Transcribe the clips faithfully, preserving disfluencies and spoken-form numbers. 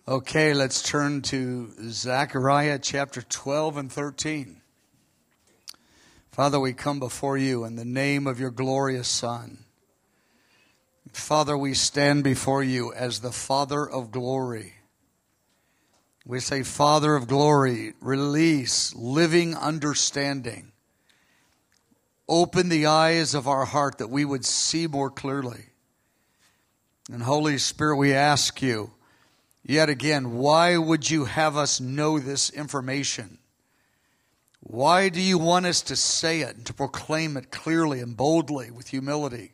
Okay, let's turn to Zechariah chapter twelve and thirteen. Father, we come before you in the name of your glorious Son. Father, we stand before you as the Father of glory. We say, Father of glory, release living understanding. Open the eyes of our heart that we would see more clearly. And Holy Spirit, we ask you, yet again, why would you have us know this information? Why do you want us to say it and to proclaim it clearly and boldly with humility?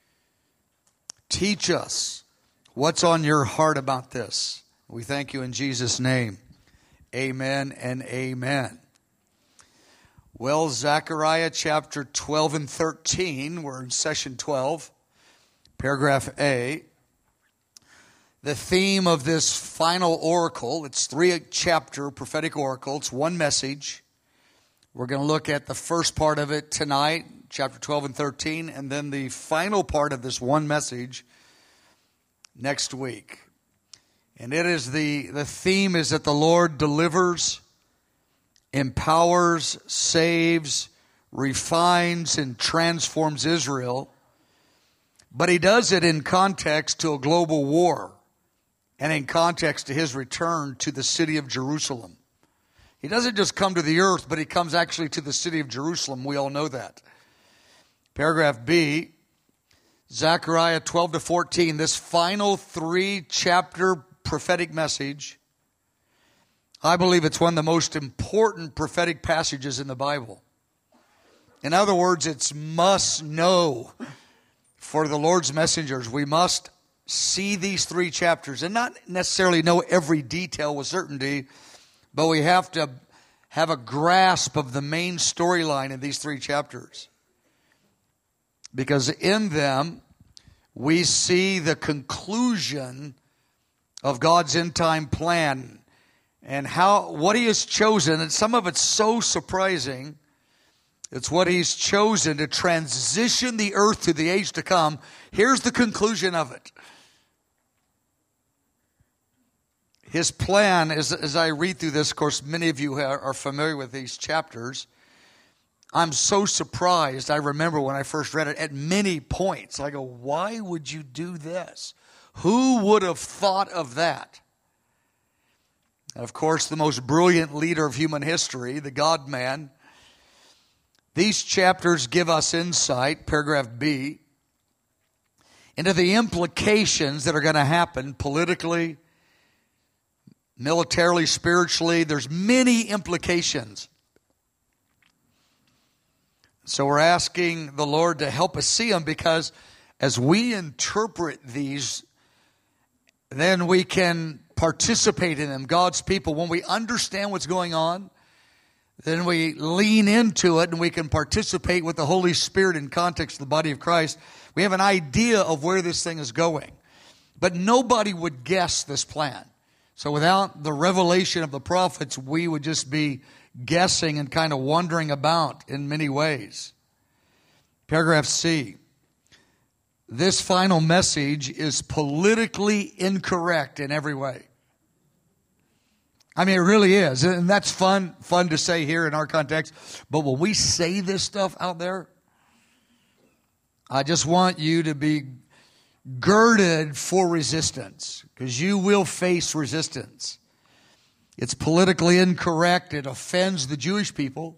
Teach us what's on your heart about this. We thank you in Jesus' name. Amen and amen. Well, Zechariah chapter twelve and thirteen, we're in session twelve, paragraph A. The theme of this final oracle, it's three chapter prophetic oracle, it's one message. We're going to look at the first part of it tonight, chapter twelve and thirteen, and then the final part of this one message next week. And it is the, the theme is that the Lord delivers, empowers, saves, refines, and transforms Israel. But he does it in context to a global war and in context to his return to the city of Jerusalem. He doesn't just come to the earth, but he comes actually to the city of Jerusalem. We all know that. Paragraph B, Zechariah twelve to fourteen, this final three-chapter prophetic message, I believe it's one of the most important prophetic passages in the Bible. In other words, it's must know for the Lord's messengers. We must see these three chapters and not necessarily know every detail with certainty, but we have to have a grasp of the main storyline in these three chapters. Because in them, we see the conclusion of God's end-time plan and how what he has chosen, and some of it's so surprising. It's what he's chosen to transition the earth to the age to come. Here's the conclusion of it. His plan, as, as I read through this, of course, many of you are, are familiar with these chapters. I'm so surprised. I remember when I first read it at many points. I go, why would you do this? Who would have thought of that? And of course, the most brilliant leader of human history, the God-man. These chapters give us insight, paragraph B, into the implications that are going to happen politically, militarily, spiritually. There's many implications. So we're asking the Lord to help us see them, because as we interpret these, then we can participate in them. God's people, when we understand what's going on, then we lean into it and we can participate with the Holy Spirit in context of the body of Christ. We have an idea of where this thing is going. But nobody would guess this plan. So without the revelation of the prophets, we would just be guessing and kind of wandering about in many ways. Paragraph C. This final message is politically incorrect in every way. I mean, it really is. And that's fun, fun to say here in our context. But when we say this stuff out there, I just want you to be girded for resistance, because you will face resistance. It's politically incorrect. It offends the Jewish people,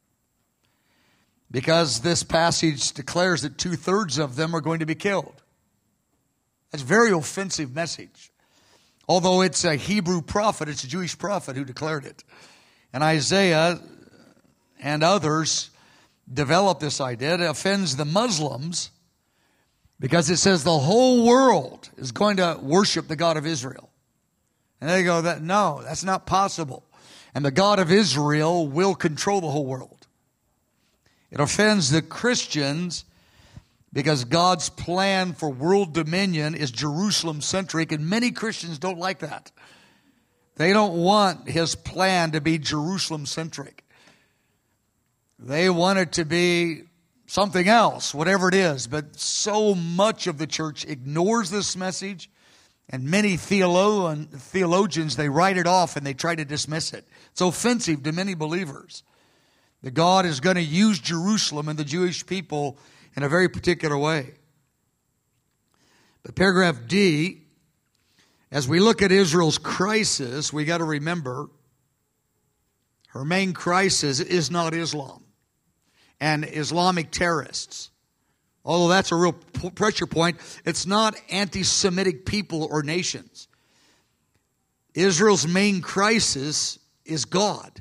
because this passage declares that two-thirds of them are going to be killed. That's a very offensive message. Although it's a Hebrew prophet, it's a Jewish prophet who declared it. And Isaiah and others developed this idea. It offends the Muslims, because it says the whole world is going to worship the God of Israel. And they go, that no, that's not possible. And the God of Israel will control the whole world. It offends the Christians, because God's plan for world dominion is Jerusalem-centric, and many Christians don't like that. They don't want his plan to be Jerusalem-centric. They want it to be something else, whatever it is. But so much of the church ignores this message And many theolo- theologians, they write it off and they try to dismiss it. It's offensive to many believers that God is going to use Jerusalem and the Jewish people in a very particular way. But paragraph D, as we look at Israel's crisis, we got to remember her main crisis is not Islam and Islamic terrorists. Although that's a real pressure point, it's not anti-Semitic people or nations. Israel's main crisis is God.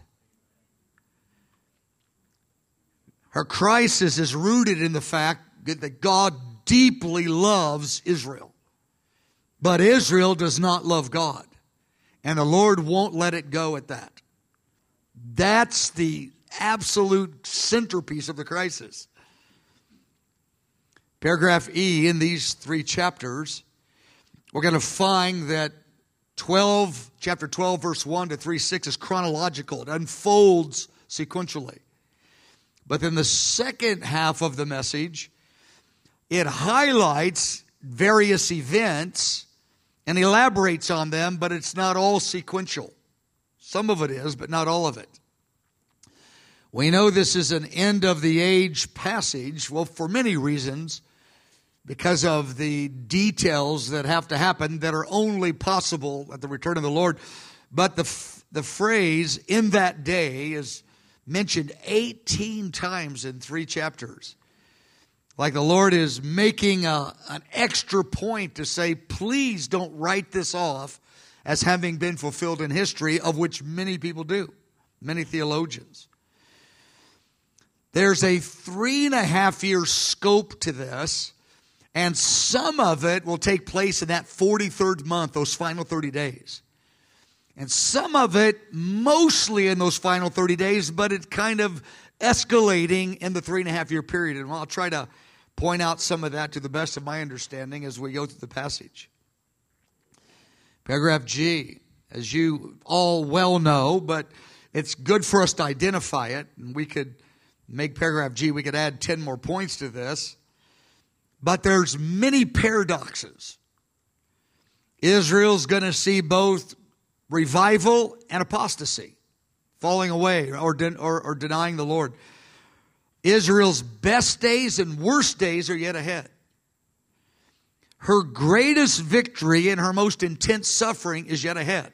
Her crisis is rooted in the fact that God deeply loves Israel. But Israel does not love God. And the Lord won't let it go at that. That's the absolute centerpiece of the crisis. Paragraph E, in these three chapters, we're going to find that twelve, chapter twelve, verse one to three six is chronological. It unfolds sequentially. But then the second half of the message, it highlights various events and elaborates on them, but it's not all sequential. Some of it is, but not all of it. We know this is an end of the age passage, well, for many reasons, because of the details that have to happen that are only possible at the return of the Lord. But the the phrase, in that day, is mentioned eighteen times in three chapters. Like the Lord is making a, an extra point to say, please don't write this off as having been fulfilled in history, of which many people do, many theologians. There's a three and a half year scope to this, and some of it will take place in that forty-third month, those final thirty days. And some of it mostly in those final thirty days, but it's kind of escalating in the three and a half year period. And I'll try to point out some of that to the best of my understanding as we go through the passage. Paragraph G, as you all well know, but it's good for us to identify it. And we could make paragraph G, we could add ten more points to this. But there's many paradoxes. Israel's going to see both revival and apostasy, falling away or, de- or, or denying the Lord. Israel's best days and worst days are yet ahead. Her greatest victory and her most intense suffering is yet ahead.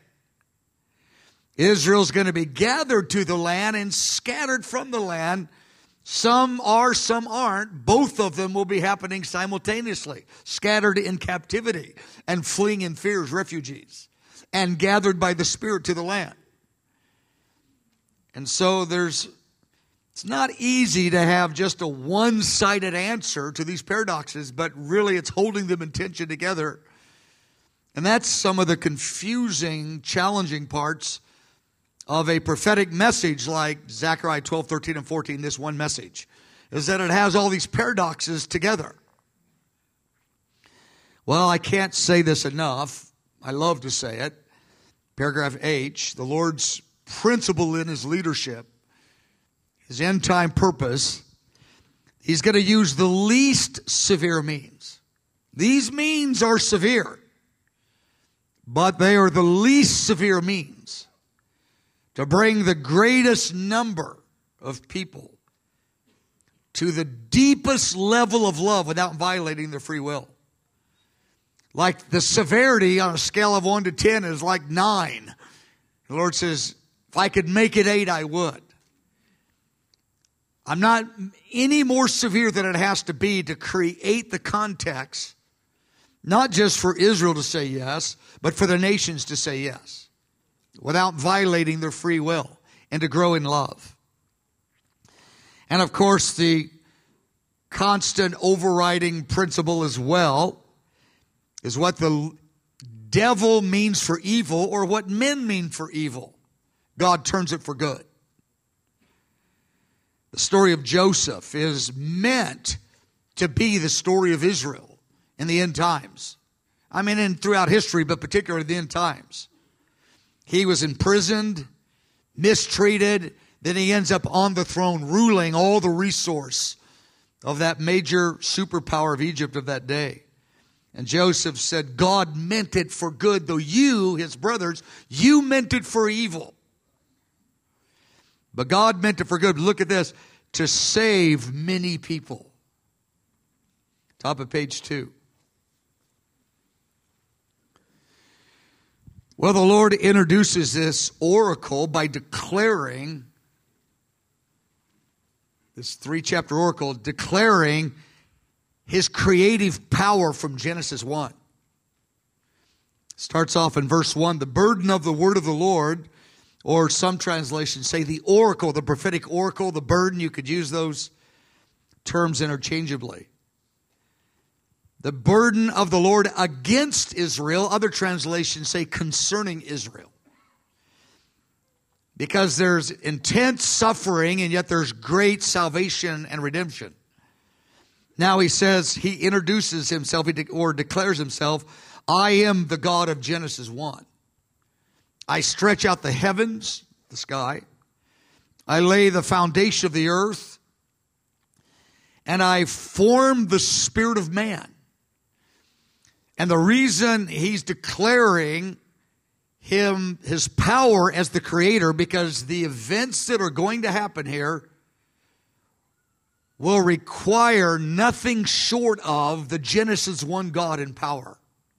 Israel's going to be gathered to the land and scattered from the land. Some are, some aren't. Both of them will be happening simultaneously. Scattered in captivity and fleeing in fear as refugees, and gathered by the Spirit to the land. And so there's, it's not easy to have just a one-sided answer to these paradoxes, but really it's holding them in tension together. And that's some of the confusing, challenging parts of a prophetic message like Zechariah twelve, thirteen, and fourteen, this one message, is that it has all these paradoxes together. Well, I can't say this enough. I love to say it. Paragraph H, the Lord's principle in His leadership, His end-time purpose, He's going to use the least severe means. These means are severe, but they are the least severe means to bring the greatest number of people to the deepest level of love without violating their free will. Like the severity on a scale of one to ten is like nine. The Lord says, if I could make it eight, I would. I'm not any more severe than it has to be to create the context, not just for Israel to say yes, but for the nations to say yes, without violating their free will, and to grow in love. And of course, the constant overriding principle as well is what the devil means for evil, or what men mean for evil, God turns it for good. The story of Joseph is meant to be the story of Israel in the end times. I mean, in throughout history, but particularly the end times. He was imprisoned, mistreated, then he ends up on the throne ruling all the resource of that major superpower of Egypt of that day. And Joseph said, God meant it for good, though you, his brothers, you meant it for evil. But God meant it for good. Look at this, to save many people. Top of page two. Well, the Lord introduces this oracle by declaring, this three-chapter oracle, declaring his creative power from Genesis one. Starts off in verse one, the burden of the word of the Lord, or some translations say the oracle, the prophetic oracle, the burden. You could use those terms interchangeably. The burden of the Lord against Israel. Other translations say concerning Israel. Because there's intense suffering and yet there's great salvation and redemption. Now he says, he introduces himself or declares himself, I am the God of Genesis one. I stretch out the heavens, the sky. I lay the foundation of the earth. And I form the spirit of man. And the reason he's declaring him, his power as the creator, because the events that are going to happen here will require nothing short of the Genesis one God in power.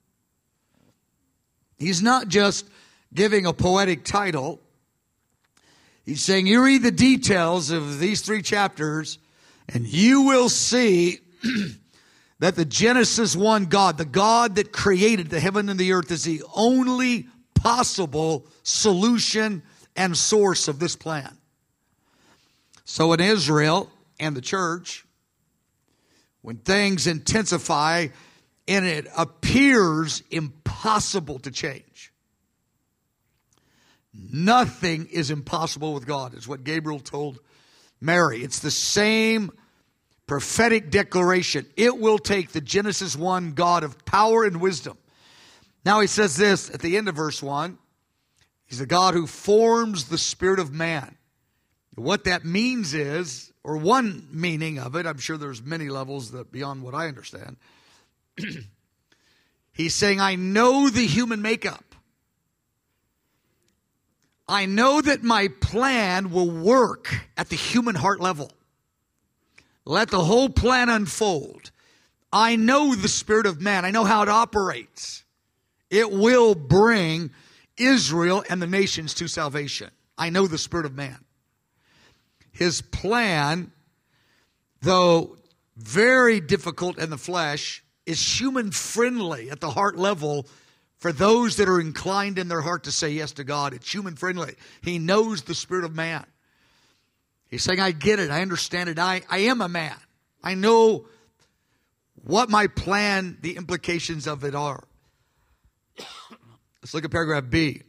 He's not just giving a poetic title. He's saying, you read the details of these three chapters, and you will see that the Genesis one God, the God that created the heaven and the earth, is the only possible solution and source of this plan. So in Israel and the church, when things intensify and it appears impossible to change, nothing is impossible with God, is what Gabriel told Mary. It's the same prophetic declaration. It will take the Genesis one God of power and wisdom. Now he says this at the end of verse one. He's the God who forms the spirit of man. What that means is, or one meaning of it, I'm sure there's many levels that beyond what I understand. He's saying, I know the human makeup. I know that my plan will work at the human heart level. Let the whole plan unfold. I know the spirit of man. I know how it operates. It will bring Israel and the nations to salvation. I know the spirit of man. His plan, though very difficult in the flesh, is human friendly at the heart level for those that are inclined in their heart to say yes to God. It's human friendly. He knows the spirit of man. He's saying, I get it. I understand it. I, I am a man. I know what my plan, the implications of it are. Let's look at paragraph B.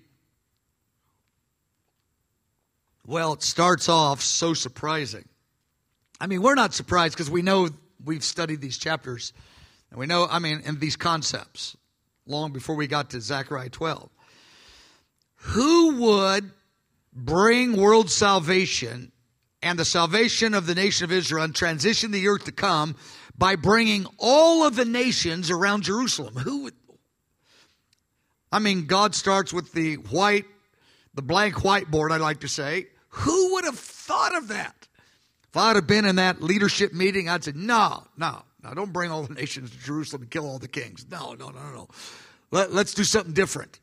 Well, it starts off so surprising. I mean, we're not surprised because we know we've studied these chapters. And we know, I mean, and these concepts long before we got to Zechariah twelve. Who would bring world salvation and the salvation of the nation of Israel and transition the earth to come by bringing all of the nations around Jerusalem? Who would? I mean, God starts with the white, the blank whiteboard, I like to say. Who would have thought of that? If I'd have been in that leadership meeting, I'd say, no, no, no, don't bring all the nations to Jerusalem and kill all the kings. No, no, no, no, no. Let, let's do something different.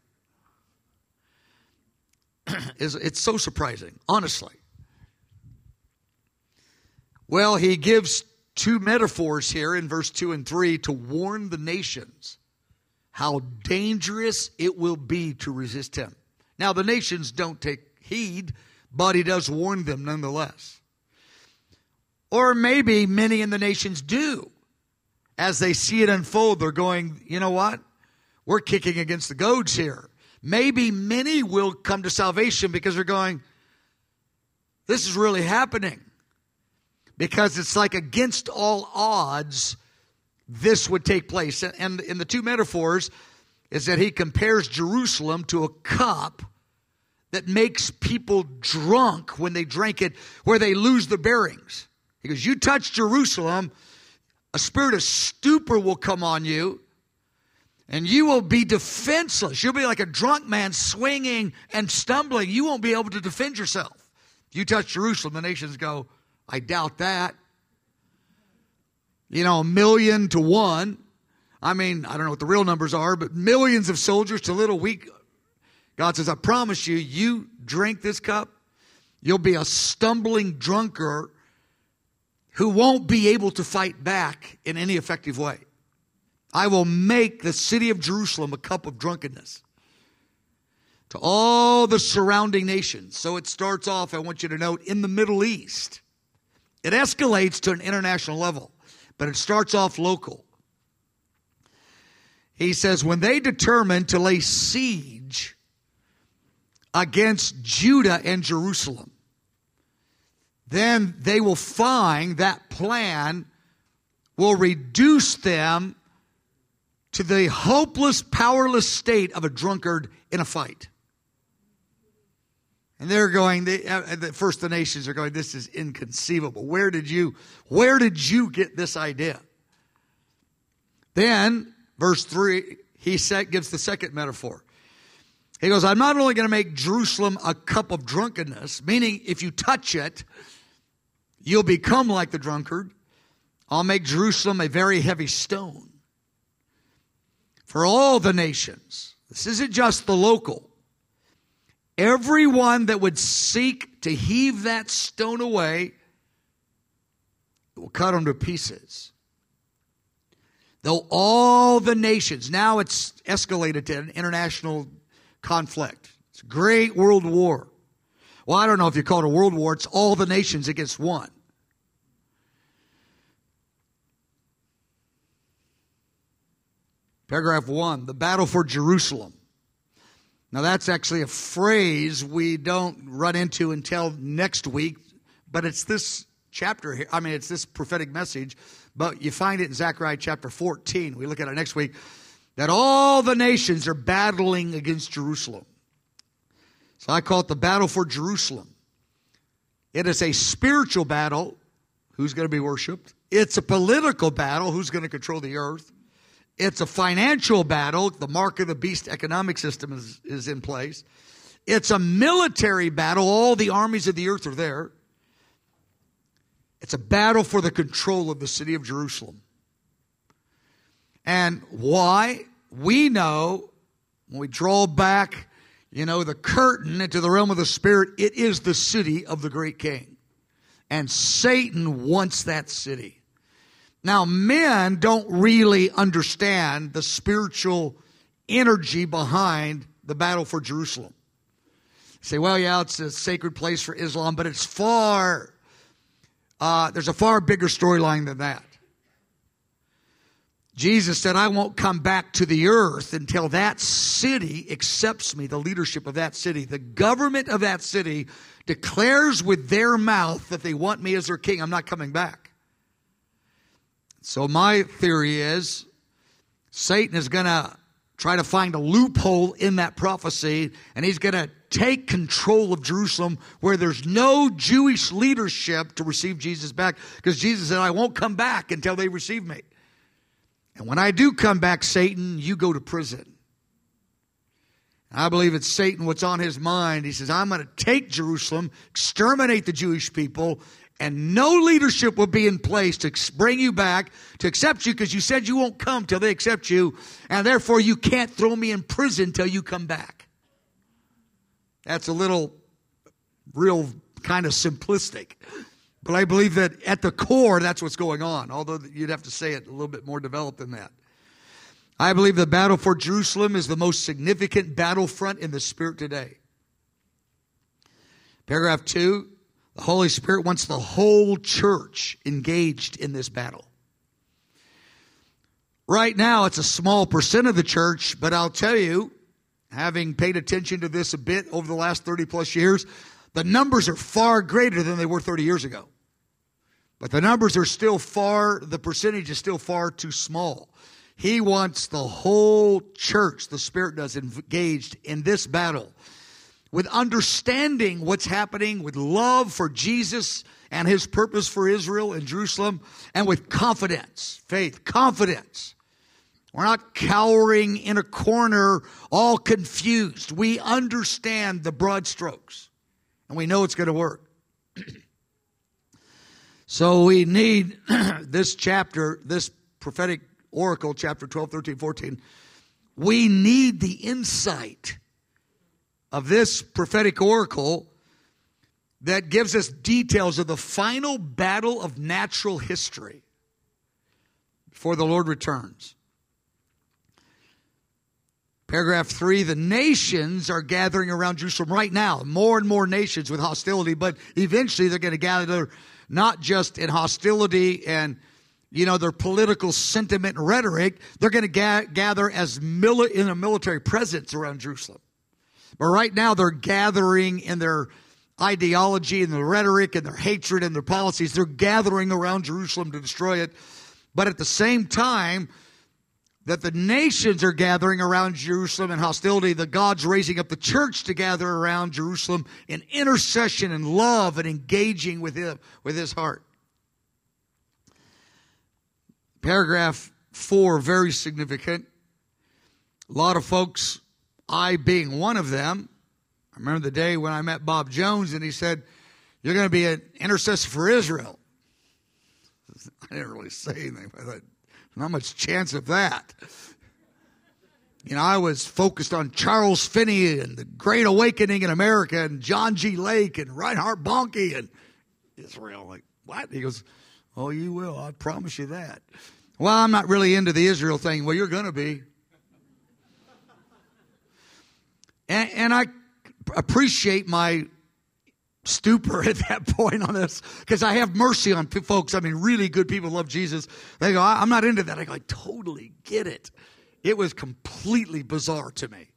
it's, it's so surprising, honestly. Well, he gives two metaphors here in verse two and three to warn the nations how dangerous it will be to resist him. Now, the nations don't take heed, but he does warn them nonetheless. Or maybe many in the nations do. As they see it unfold, they're going, you know what? We're kicking against the goads here. Maybe many will come to salvation because they're going, this is really happening. Because it's like against all odds, this would take place. And in the two metaphors is that he compares Jerusalem to a cup that makes people drunk when they drink it, where they lose their bearings. He goes, you touch Jerusalem, a spirit of stupor will come on you. And you will be defenseless. You'll be like a drunk man swinging and stumbling. You won't be able to defend yourself. If you touch Jerusalem, the nations go, I doubt that. You know, a million to one. I mean, I don't know what the real numbers are, but millions of soldiers to little weak. God says, I promise you, you drink this cup, you'll be a stumbling drunkard who won't be able to fight back in any effective way. I will make the city of Jerusalem a cup of drunkenness to all the surrounding nations. So it starts off, I want you to note, in the Middle East. It escalates to an international level, but it starts off local. He says, when they determine to lay siege against Judah and Jerusalem, then they will find that plan will reduce them to the hopeless, powerless state of a drunkard in a fight. And they're going, they, uh, first the nations are going, this is inconceivable. Where did you, where did you get this idea? Then, verse three, he set, gives the second metaphor. He goes, I'm not only going to make Jerusalem a cup of drunkenness, meaning if you touch it, you'll become like the drunkard. I'll make Jerusalem a very heavy stone for all the nations. This isn't just the local. Everyone that would seek to heave that stone away, it will cut them to pieces. Though all the nations, now it's escalated to an international conflict. It's a great world war. Well, I don't know if you call it a world war. It's all the nations against one. Paragraph one, the battle for Jerusalem. Now that's actually a phrase we don't run into until next week, but it's this chapter here. I mean, it's this prophetic message, but you find it in Zechariah chapter fourteen. We look at it next week, that all the nations are battling against Jerusalem. So I call it the battle for Jerusalem. It is a spiritual battle. Who's going to be worshiped? It's a political battle. Who's going to control the earth? It's a financial battle. The mark of the beast economic system is, is in place. It's a military battle. All the armies of the earth are there. It's a battle for the control of the city of Jerusalem. And why? We know when we draw back, you know, the curtain into the realm of the Spirit, it is the city of the great king. And Satan wants that city. Now, men don't really understand the spiritual energy behind the battle for Jerusalem. You say, well, yeah, it's a sacred place for Islam, but it's far, uh, there's a far bigger storyline than that. Jesus said, I won't come back to the earth until that city accepts me, the leadership of that city. The government of that city declares with their mouth that they want me as their king. I'm not coming back. So my theory is Satan is going to try to find a loophole in that prophecy, and he's going to take control of Jerusalem where there's no Jewish leadership to receive Jesus back, because Jesus said, I won't come back until they receive me. And when I do come back, Satan, you go to prison. I believe it's Satan, what's on his mind. He says, I'm going to take Jerusalem, exterminate the Jewish people, and no leadership will be in place to bring you back, to accept you, because you said you won't come till they accept you, and therefore you can't throw me in prison till you come back. That's a little, real kind of simplistic. But I believe that at the core, that's what's going on, although you'd have to say it a little bit more developed than that. I believe the battle for Jerusalem is the most significant battlefront in the Spirit today. Paragraph two. The Holy Spirit wants the whole church engaged in this battle. Right now, it's a small percent of the church, but I'll tell you, having paid attention to this a bit over the last thirty plus years, the numbers are far greater than they were thirty years ago. But the numbers are still far, the percentage is still far too small. He wants the whole church, the Spirit does, engaged in this battle, with understanding what's happening, with love for Jesus and his purpose for Israel and Jerusalem, and with confidence, faith, confidence. We're not cowering in a corner, all confused. We understand the broad strokes, and we know it's going to work. So we need this chapter, this prophetic oracle, chapter twelve, thirteen, fourteen. We need the insight of this prophetic oracle that gives us details of the final battle of natural history before the Lord returns. Paragraph three, the nations are gathering around Jerusalem right now. More and more nations with hostility, but eventually they're going to gather not just in hostility and, you know, their political sentiment and rhetoric. They're going to ga- gather as mili- in a military presence around Jerusalem. But right now they're gathering in their ideology and their rhetoric and their hatred and their policies. They're gathering around Jerusalem to destroy it. But at the same time that the nations are gathering around Jerusalem in hostility, the God's raising up the church to gather around Jerusalem in intercession and love and engaging with him, with his heart. Paragraph four, very significant. A lot of folks, I being one of them, I remember the day when I met Bob Jones and he said, "You're going to be an intercessor for Israel." I didn't really say anything. I thought, not much chance of that. You know, I was focused on Charles Finney and the Great Awakening in America and John G. Lake and Reinhard Bonnke and Israel. Like, what? He goes, "Oh, you will. I promise you that." Well, I'm not really into the Israel thing. Well, you're going to be. And, and I appreciate my stupor at that point on this, because I have mercy on folks. I mean, really good people love Jesus. They go, "I'm not into that." I go, "I totally get it." It was completely bizarre to me.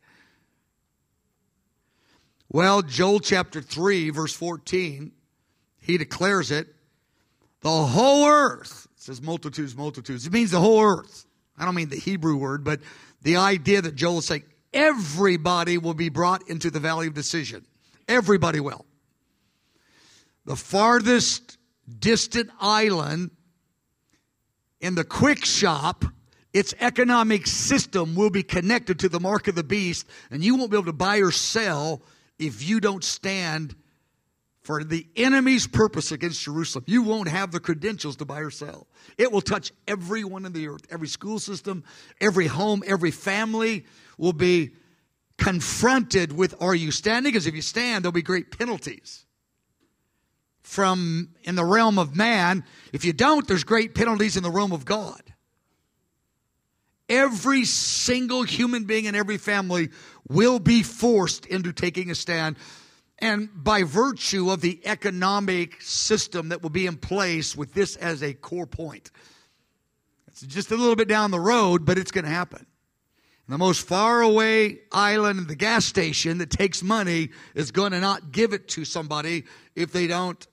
Well, Joel chapter three, verse fourteen, he declares it. The whole earth, it says multitudes, multitudes. It means the whole earth. I don't mean the Hebrew word, but the idea that Joel is saying everybody will be brought into the valley of decision. Everybody will. The farthest distant island in the quick shop, its economic system will be connected to the mark of the beast, and you won't be able to buy or sell if you don't stand for the enemy's purpose against Jerusalem. You won't have the credentials to buy or sell. It will touch everyone in the earth. Every school system, every home, every family will be confronted with, are you standing? Because if you stand, there'll be great penalties from in the realm of man. If you don't, there's great penalties in the realm of God. Every single human being in every family will be forced into taking a stand. And by virtue of the economic system that will be in place with this as a core point. It's just a little bit down the road, but it's going to happen. And the most faraway island in the gas station that takes money is going to not give it to somebody if they don't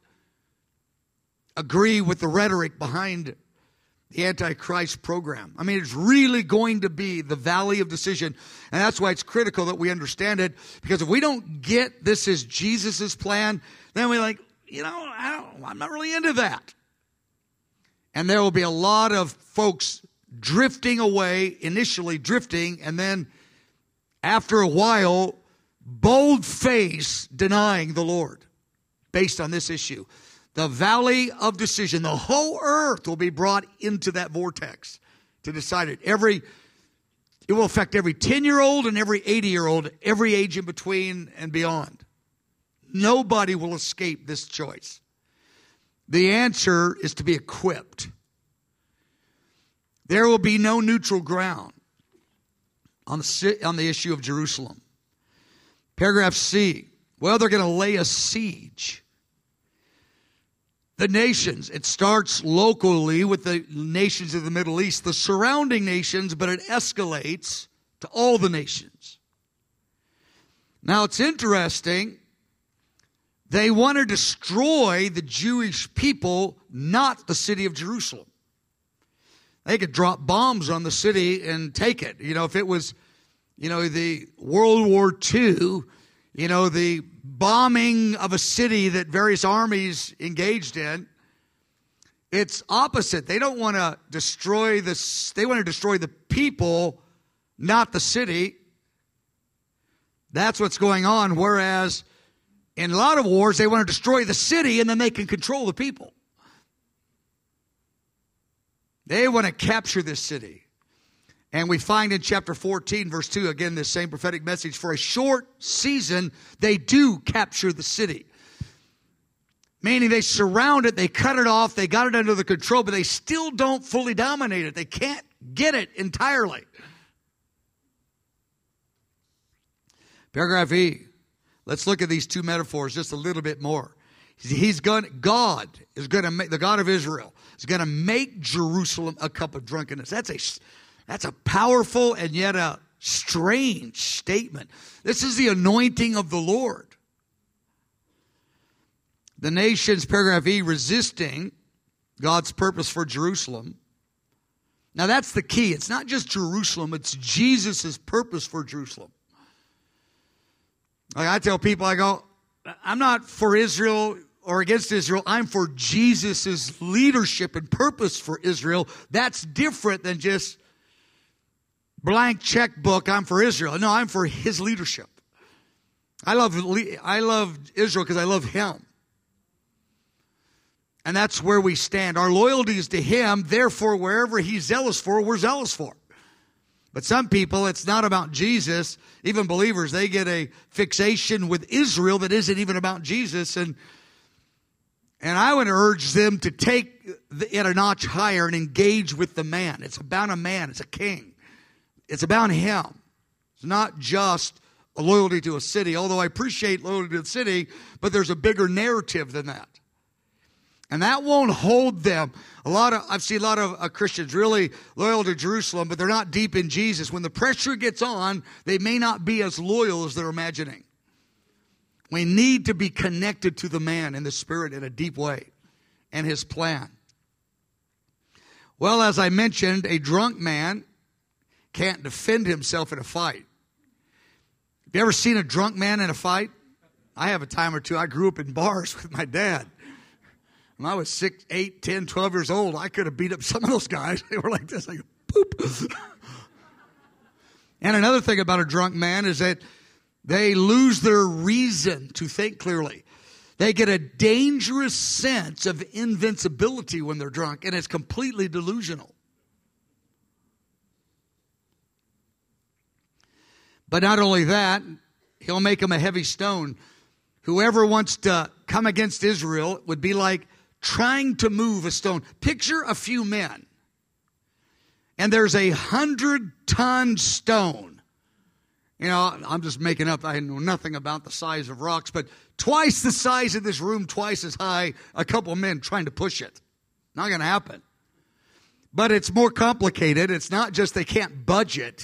agree with the rhetoric behind the Antichrist program. I mean, it's really going to be the valley of decision. And that's why it's critical that we understand it. Because if we don't get this is Jesus' plan, then we're like, you know, I don't, I'm not really into that. And there will be a lot of folks drifting away, initially drifting, and then after a while, bold-face denying the Lord based on this issue. The valley of decision, the whole earth will be brought into that vortex to decide it. Every, it will affect every ten-year-old and every eighty-year-old, every age in between and beyond. Nobody will escape this choice. The answer is to be equipped. There will be no neutral ground on the, on the issue of Jerusalem. Paragraph C. Well, they're going to lay a siege. The nations, it starts locally with the nations of the Middle East, the surrounding nations, but it escalates to all the nations. Now, it's interesting. They want to destroy the Jewish people, not the city of Jerusalem. They could drop bombs on the city and take it. You know, if it was, you know, the World War Two, you know, the bombing of a city that various armies engaged in, it's opposite. They don't want to destroy this. They want to destroy the people, not the city. That's what's going on. Whereas in a lot of wars, they want to destroy the city and then they can control the people. They want to capture this city. And we find in chapter fourteen, verse two, again, this same prophetic message. For a short season, they do capture the city. Meaning they surround it, they cut it off, they got it under the control, but they still don't fully dominate it. They can't get it entirely. Paragraph E. Let's look at these two metaphors just a little bit more. He's going, God is going to make, the God of Israel is going to make Jerusalem a cup of drunkenness. That's a, that's a powerful and yet a strange statement. This is the anointing of the Lord. The nations, paragraph E, resisting God's purpose for Jerusalem. Now that's the key. It's not just Jerusalem, it's Jesus' purpose for Jerusalem. Like I tell people, I go, I'm not for Israel or against Israel. I'm for Jesus' leadership and purpose for Israel. That's different than just blank checkbook, I'm for Israel. No, I'm for his leadership. I love, I love Israel because I love him. And that's where we stand. Our loyalty is to him. Therefore, wherever he's zealous for, we're zealous for. But some people, it's not about Jesus. Even believers, they get a fixation with Israel that isn't even about Jesus. And, and I would urge them to take it a notch higher and engage with the man. It's about a man. It's a king. It's about him. It's not just a loyalty to a city, although I appreciate loyalty to the city, but there's a bigger narrative than that. And that won't hold them. A lot of I've seen a lot of uh, Christians really loyal to Jerusalem, but they're not deep in Jesus. When the pressure gets on, they may not be as loyal as they're imagining. We need to be connected to the man in the Spirit in a deep way and his plan. Well, as I mentioned, a drunk man can't defend himself in a fight. Have you ever seen a drunk man in a fight? I have a time or two. I grew up in bars with my dad. When I was six, eight, ten, twelve years old, I could have beat up some of those guys. They were like this, like poop. And another thing about a drunk man is that they lose their reason to think clearly. They get a dangerous sense of invincibility when they're drunk, and it's completely delusional. But not only that, he'll make them a heavy stone. Whoever wants to come against Israel would be like trying to move a stone. Picture a few men, and there's a hundred-ton stone. You know, I'm just making up. I know nothing about the size of rocks, but twice the size of this room, twice as high, a couple of men trying to push it. Not going to happen. But it's more complicated. It's not just they can't budge it.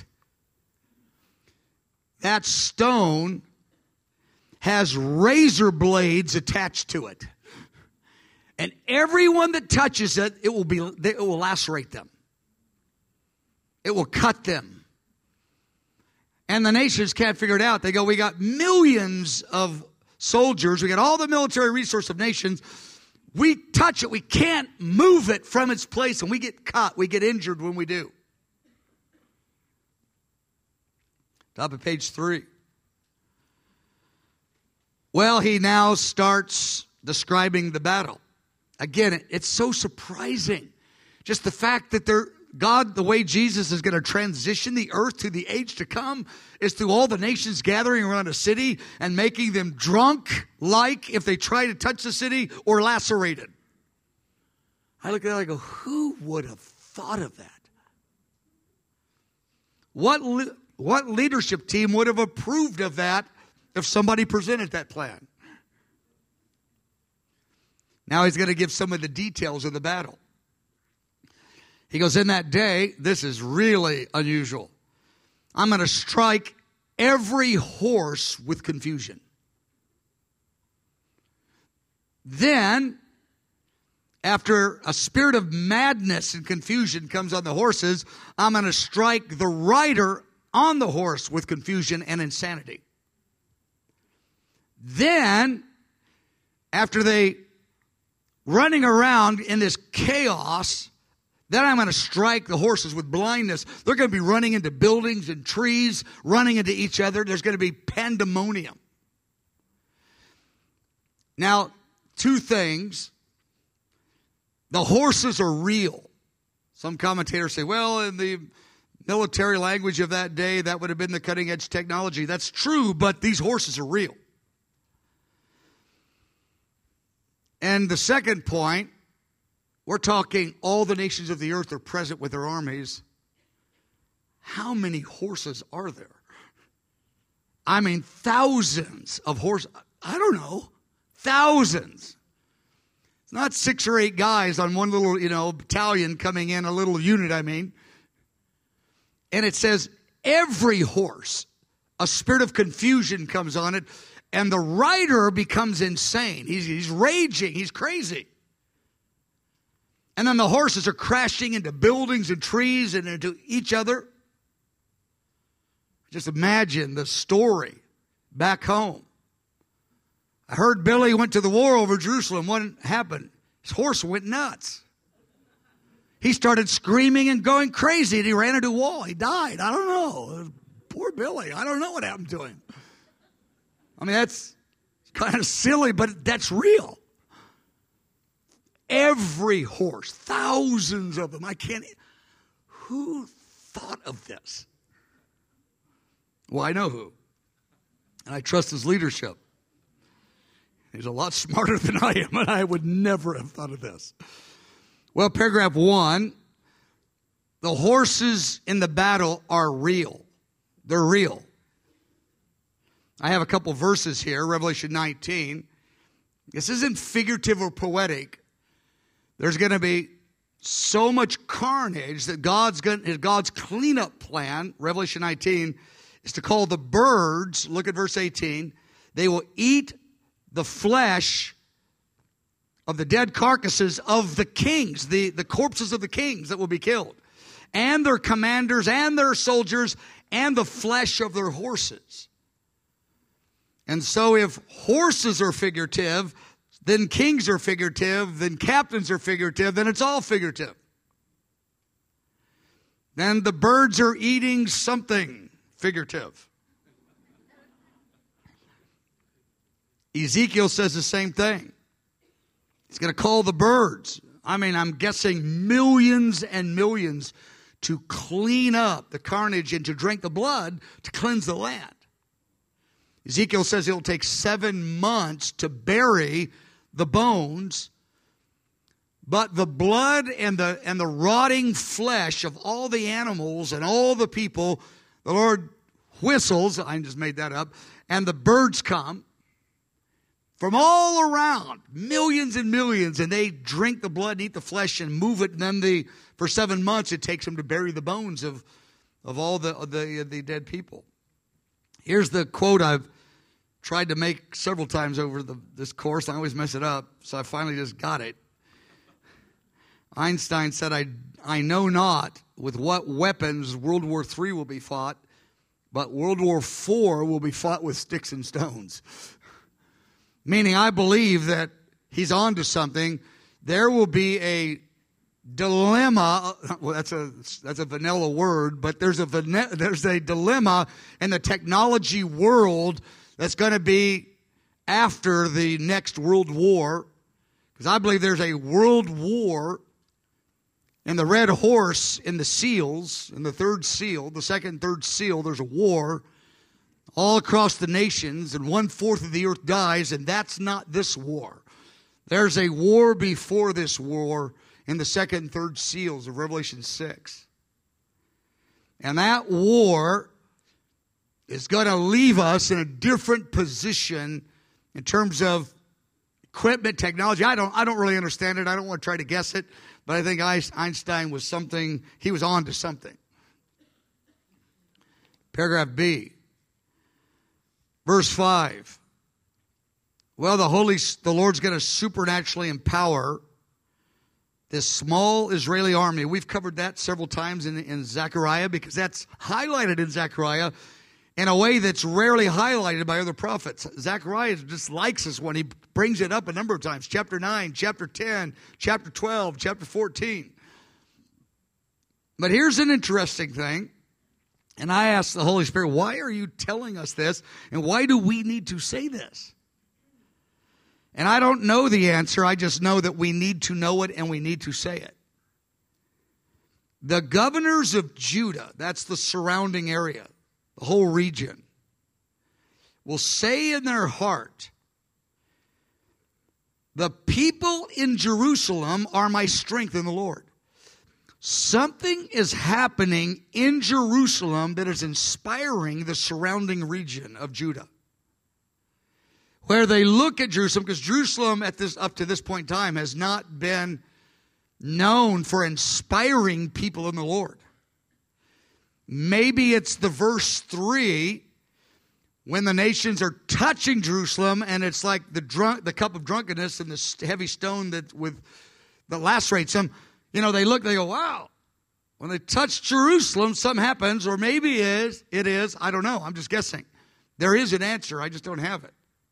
That stone has razor blades attached to it. And everyone that touches it, it will be, it will lacerate them. It will cut them. And the nations can't figure it out. They go, we got millions of soldiers. We got all the military resource of nations. We touch it. We can't move it from its place. And we get cut. We get injured when we do. Top of page three. Well, he now starts describing the battle. Again, it's so surprising. Just the fact that they're, God, the way Jesus is going to transition the earth to the age to come is through all the nations gathering around a city and making them drunk like if they try to touch the city or lacerated. I look at that and I go, who would have thought of that? What, what leadership team would have approved of that if somebody presented that plan? Now he's going to give some of the details of the battle. He goes, in that day, this is really unusual. I'm going to strike every horse with confusion. Then, after a spirit of madness and confusion comes on the horses, I'm going to strike the rider on the horse with confusion and insanity. Then, after they running around in this chaos, Then I'm going to strike the horses with blindness. They're going to be running into buildings and trees, running into each other. There's going to be pandemonium. Now, two things. The horses are real. Some commentators say, well, in the military language of that day, that would have been the cutting edge technology. That's true, but these horses are real. And the second point, we're talking all the nations of the earth are present with their armies. How many horses are there? I mean, thousands of horses. I don't know. Thousands. It's not six or eight guys on one little, you know, battalion coming in, a little unit, I mean. And it says every horse, a spirit of confusion comes on it, and the rider becomes insane. He's, he's raging. He's crazy. And then the horses are crashing into buildings and trees and into each other. Just imagine the story back home. I heard Billy went to the war over Jerusalem. What happened? His horse went nuts. He started screaming and going crazy, and he ran into a wall. He died. I don't know. Poor Billy. I don't know what happened to him. I mean, that's kind of silly, but that's real. Every horse, thousands of them. I can't. Who thought of this? Well, I know who. And I trust his leadership. He's a lot smarter than I am, and I would never have thought of this. Well, paragraph one, the horses in the battle are real. They're real. I have a couple verses here, Revelation nineteen. This isn't figurative or poetic. There's going to be so much carnage that God's going, God's cleanup plan, Revelation nineteen, is to call the birds, look at verse eighteen, they will eat the flesh of the dead carcasses of the kings, the, the corpses of the kings that will be killed, and their commanders and their soldiers, and the flesh of their horses. And so if horses are figurative, then kings are figurative, then captains are figurative, then it's all figurative. Then the birds are eating something figurative. Ezekiel says the same thing. He's going to call the birds. I mean, I'm guessing millions and millions to clean up the carnage and to drink the blood to cleanse the land. Ezekiel says it'll take seven months to bury the bones, but the blood and the and the rotting flesh of all the animals and all the people, the Lord whistles, I just made that up, and the birds come from all around, millions and millions, and they drink the blood and eat the flesh and move it, and then the for seven months it takes them to bury the bones of, of all the, the, the dead people. Here's the quote I've tried to make several times over the, this course. I always mess it up, so I finally just got it. Einstein said, I, I know not with what weapons World War Three will be fought, but World War Four will be fought with sticks and stones. Meaning I believe that he's on to something. There will be a dilemma. Well, that's a that's a vanilla word, but there's a there's a dilemma in the technology world that's going to be after the next world war, because I believe there's a world war in the red horse, in the seals, in the third seal, the second and third seal. There's a war all across the nations, and one-fourth of the earth dies, and that's not this war. There's a war before this war in the second and third seals of Revelation six. And that war is going to leave us in a different position in terms of equipment, technology. I don't, I don't really understand it. I don't want to try to guess it, but I think Einstein was something, he was on to something. Paragraph B. Verse five. Well, the Holy, the Lord's going to supernaturally empower this small Israeli army. We've covered that several times in, in Zechariah, because that's highlighted in Zechariah in a way that's rarely highlighted by other prophets. Zechariah just likes this one. He brings it up a number of times. Chapter nine, chapter ten, chapter twelve, chapter fourteen. But here's an interesting thing. And I asked the Holy Spirit, why are you telling us this? And why do we need to say this? And I don't know the answer. I just know that we need to know it and we need to say it. The governors of Judah, that's the surrounding area, the whole region, will say in their heart, the people in Jerusalem are my strength in the Lord. Something is happening in Jerusalem that is inspiring the surrounding region of Judah. Where they look at Jerusalem, because Jerusalem at this up to this point in time has not been known for inspiring people in the Lord. Maybe it's the verse three, when the nations are touching Jerusalem, and it's like the drunk, the cup of drunkenness and the heavy stone that with that lacerates them. You know, they look, they go, wow. When they touch Jerusalem, something happens, or maybe it is, it is, I don't know, I'm just guessing. There is an answer, I just don't have it.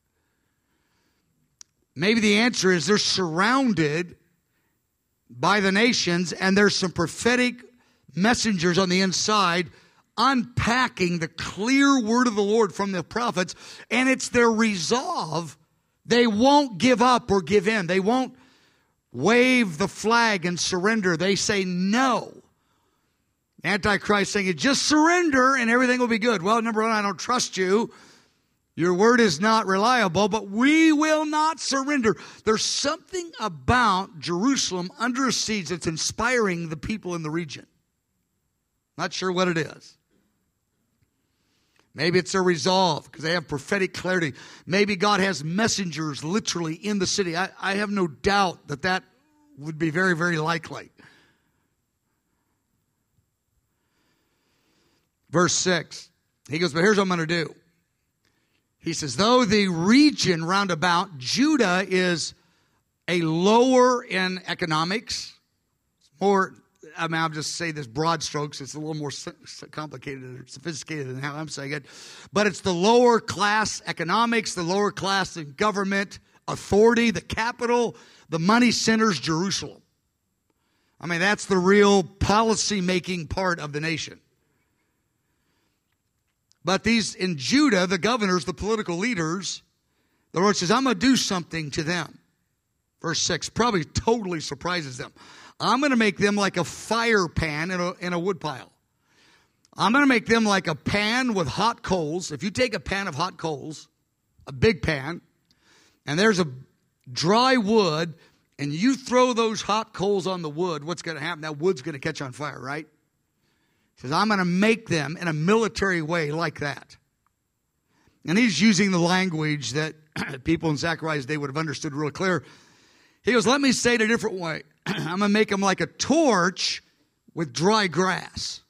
Maybe the answer is they're surrounded by the nations, and there's some prophetic messengers on the inside unpacking the clear word of the Lord from the prophets, and it's their resolve. They won't give up or give in. They won't wave the flag and surrender. They say no. Antichrist saying, just surrender and everything will be good. Well, number one, I don't trust you. Your word is not reliable, but we will not surrender. There's something about Jerusalem under siege that's inspiring the people in the region. Not sure what it is. Maybe it's their resolve because they have prophetic clarity. Maybe God has messengers literally in the city. I, I have no doubt that that would be very, very likely. Verse six, he goes, but here's what I'm going to do. He says, though the region round about, Judah is a lower in economics, more, I mean, I'll just say this broad strokes. It's a little more complicated or sophisticated than how I'm saying it. But it's the lower class economics, the lower class in government, authority, the capital, the money centers, Jerusalem. I mean, that's the real policy-making part of the nation. But these, in Judah, the governors, the political leaders, the Lord says, I'm going to do something to them. Verse six probably totally surprises them. I'm going to make them like a fire pan in a, in a wood pile. I'm going to make them like a pan with hot coals. If you take a pan of hot coals, a big pan, and there's a dry wood, and you throw those hot coals on the wood, what's going to happen? That wood's going to catch on fire, right? He says, I'm going to make them in a military way like that. And he's using the language that people in Zechariah's day would have understood real clear. He goes, let me say it a different way. I'm going to make them like a torch with dry grass.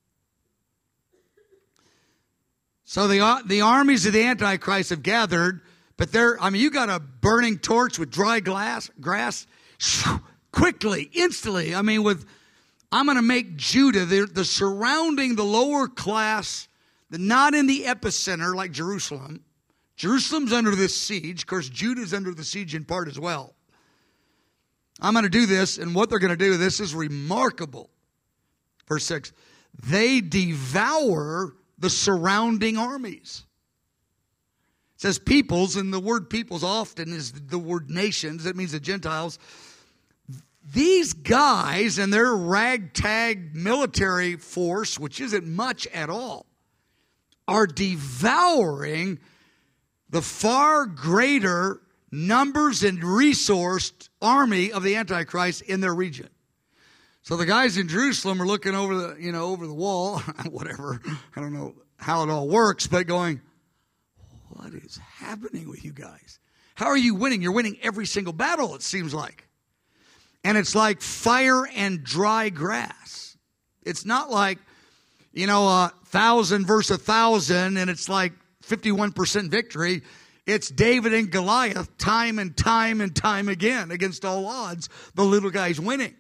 So the, the armies of the Antichrist have gathered, but they're, I mean, you got a burning torch with dry glass, grass, quickly, instantly. I mean, with, I'm going to make Judah, the, the surrounding, the lower class, the not in the epicenter like Jerusalem. Jerusalem's under this siege. Of course, Judah's under the siege in part as well. I'm going to do this, and what they're going to do, this is remarkable. Verse six, they devour the surrounding armies. It says peoples, and the word peoples often is the word nations. That means the Gentiles. These guys and their ragtag military force, which isn't much at all, are devouring the far greater numbers and resourced army of the Antichrist in their region. So the guys in Jerusalem are looking over the, you know, over the wall, whatever. I don't know how it all works, but going, what is happening with you guys? How are you winning? You're winning every single battle, it seems like. And it's like fire and dry grass. It's not like, you know, a thousand versus a thousand, and it's like fifty-one percent victory. It's David and Goliath time and time and time again against all odds. The little guy's winning.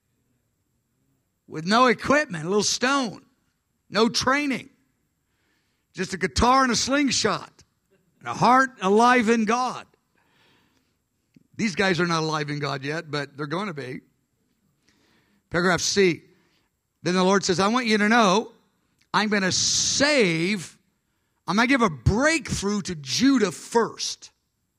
With no equipment, a little stone. No training. Just a guitar and a slingshot. And a heart alive in God. These guys are not alive in God yet, but they're going to be. Paragraph C. Then the Lord says, I want you to know, I'm going to save, I'm going to give a breakthrough to Judah first.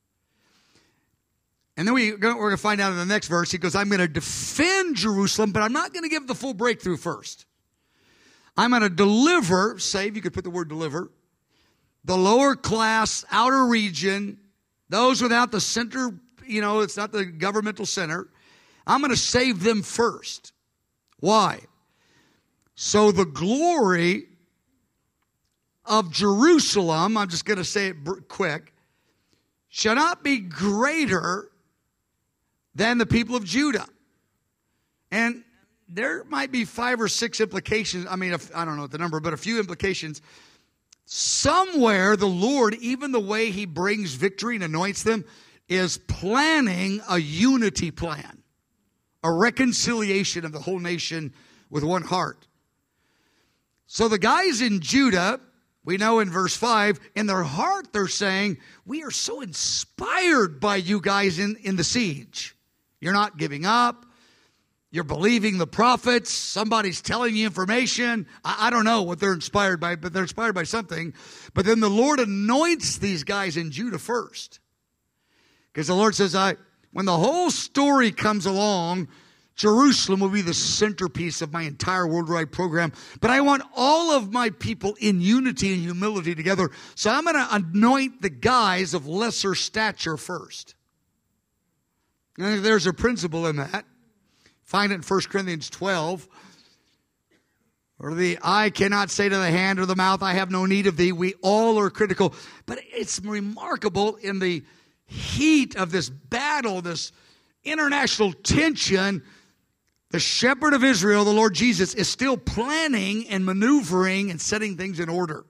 And then we, we're going to find out in the next verse, he goes, I'm going to defend Jerusalem, but I'm not going to give the full breakthrough first. I'm going to deliver, save, you could put the word deliver, the lower class, outer region, those without the center, you know, it's not the governmental center. I'm going to save them first. Why? So the glory of Jerusalem, I'm just going to say it quick, shall not be greater than the people of Judah. And there might be five or six implications. I mean, I don't know the number, but a few implications. Somewhere the Lord, even the way he brings victory and anoints them, is planning a unity plan, a reconciliation of the whole nation with one heart. So the guys in Judah, we know in verse five, in their heart they're saying, we are so inspired by you guys in, in the siege. You're not giving up. You're believing the prophets. Somebody's telling you information. I, I don't know what they're inspired by, but they're inspired by something. But then the Lord anoints these guys in Judah first. Because the Lord says, I, when the whole story comes along, Jerusalem will be the centerpiece of my entire worldwide program. But I want all of my people in unity and humility together. So I'm going to anoint the guys of lesser stature first. And there's a principle in that. Find it in First Corinthians twelve. Or the eye cannot say to the hand or the mouth, I have no need of thee. We all are critical. But it's remarkable in the heat of this battle, this international tension, the shepherd of Israel, the Lord Jesus, is still planning and maneuvering and setting things in order.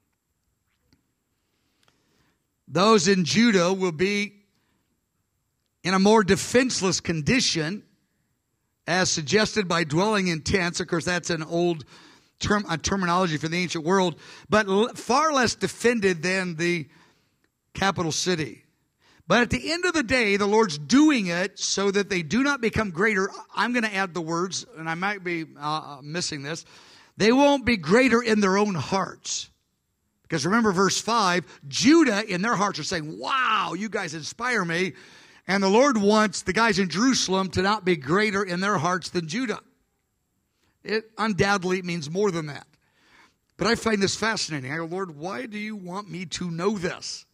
Those in Judah will be in a more defenseless condition, as suggested by dwelling in tents. Of course, that's an old term, a terminology for the ancient world, but l- far less defended than the capital city. But at the end of the day, the Lord's doing it so that they do not become greater. I'm going to add the words, and I might be uh, missing this. They won't be greater in their own hearts. Because remember verse five, Judah in their hearts are saying, wow, you guys inspire me. And the Lord wants the guys in Jerusalem to not be greater in their hearts than Judah. It undoubtedly means more than that. But I find this fascinating. I go, Lord, why do you want me to know this?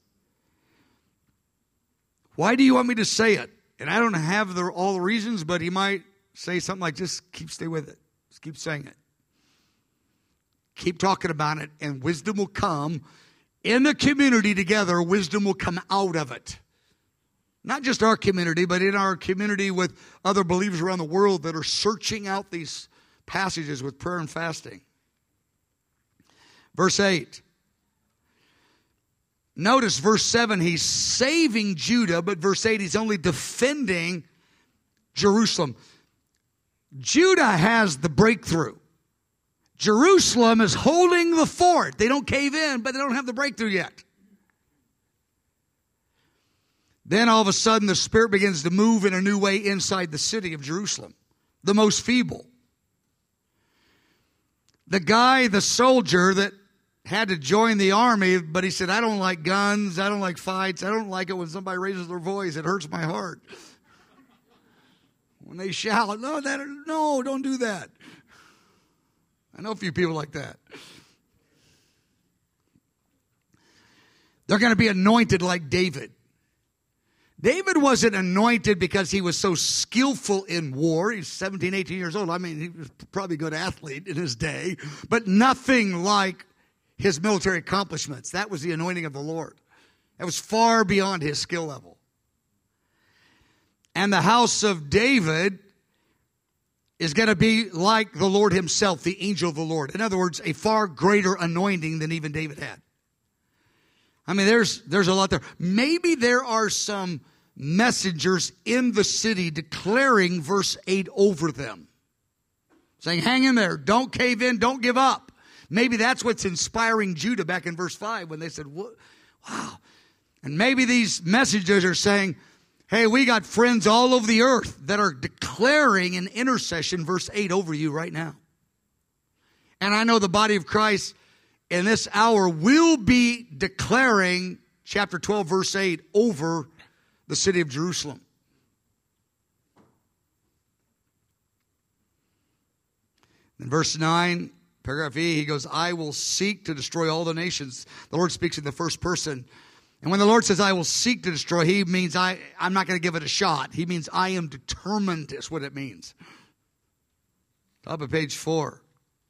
Why do you want me to say it? And I don't have the, all the reasons, but he might say something like, just keep stay with it. Just keep saying it. Keep talking about it, and wisdom will come. In the community together, wisdom will come out of it. Not just our community, but in our community with other believers around the world that are searching out these passages with prayer and fasting. Verse eight. Notice verse seven, he's saving Judah, but verse eight, he's only defending Jerusalem. Judah has the breakthrough. Jerusalem is holding the fort. They don't cave in, but they don't have the breakthrough yet. Then all of a sudden the Spirit begins to move in a new way inside the city of Jerusalem, the most feeble. The guy, the soldier that had to join the army, but he said, I don't like guns, I don't like fights, I don't like it when somebody raises their voice, it hurts my heart. When they shout, no, that, no, don't do that. I know a few people like that. They're going to be anointed like David. David wasn't anointed because he was so skillful in war. He's seventeen, eighteen years old. I mean, he was probably a good athlete in his day, but nothing like his military accomplishments. That was the anointing of the Lord. That was far beyond his skill level. And the house of David is going to be like the Lord himself, the angel of the Lord. In other words, a far greater anointing than even David had. I mean, there's there's a lot there. Maybe there are some messengers in the city declaring verse eight over them. Saying, hang in there, don't cave in, don't give up. Maybe that's what's inspiring Judah back in verse five when they said, wow. And maybe these messengers are saying, hey, we got friends all over the earth that are declaring an intercession, verse eight, over you right now. And I know the body of Christ in this hour will be declaring chapter twelve, verse eight over the city of Jerusalem. In verse nine, paragraph E, he goes, I will seek to destroy all the nations. The Lord speaks in the first person. And when the Lord says, I will seek to destroy, he means I, I'm not going to give it a shot. He means I am determined is what it means. Top of page four.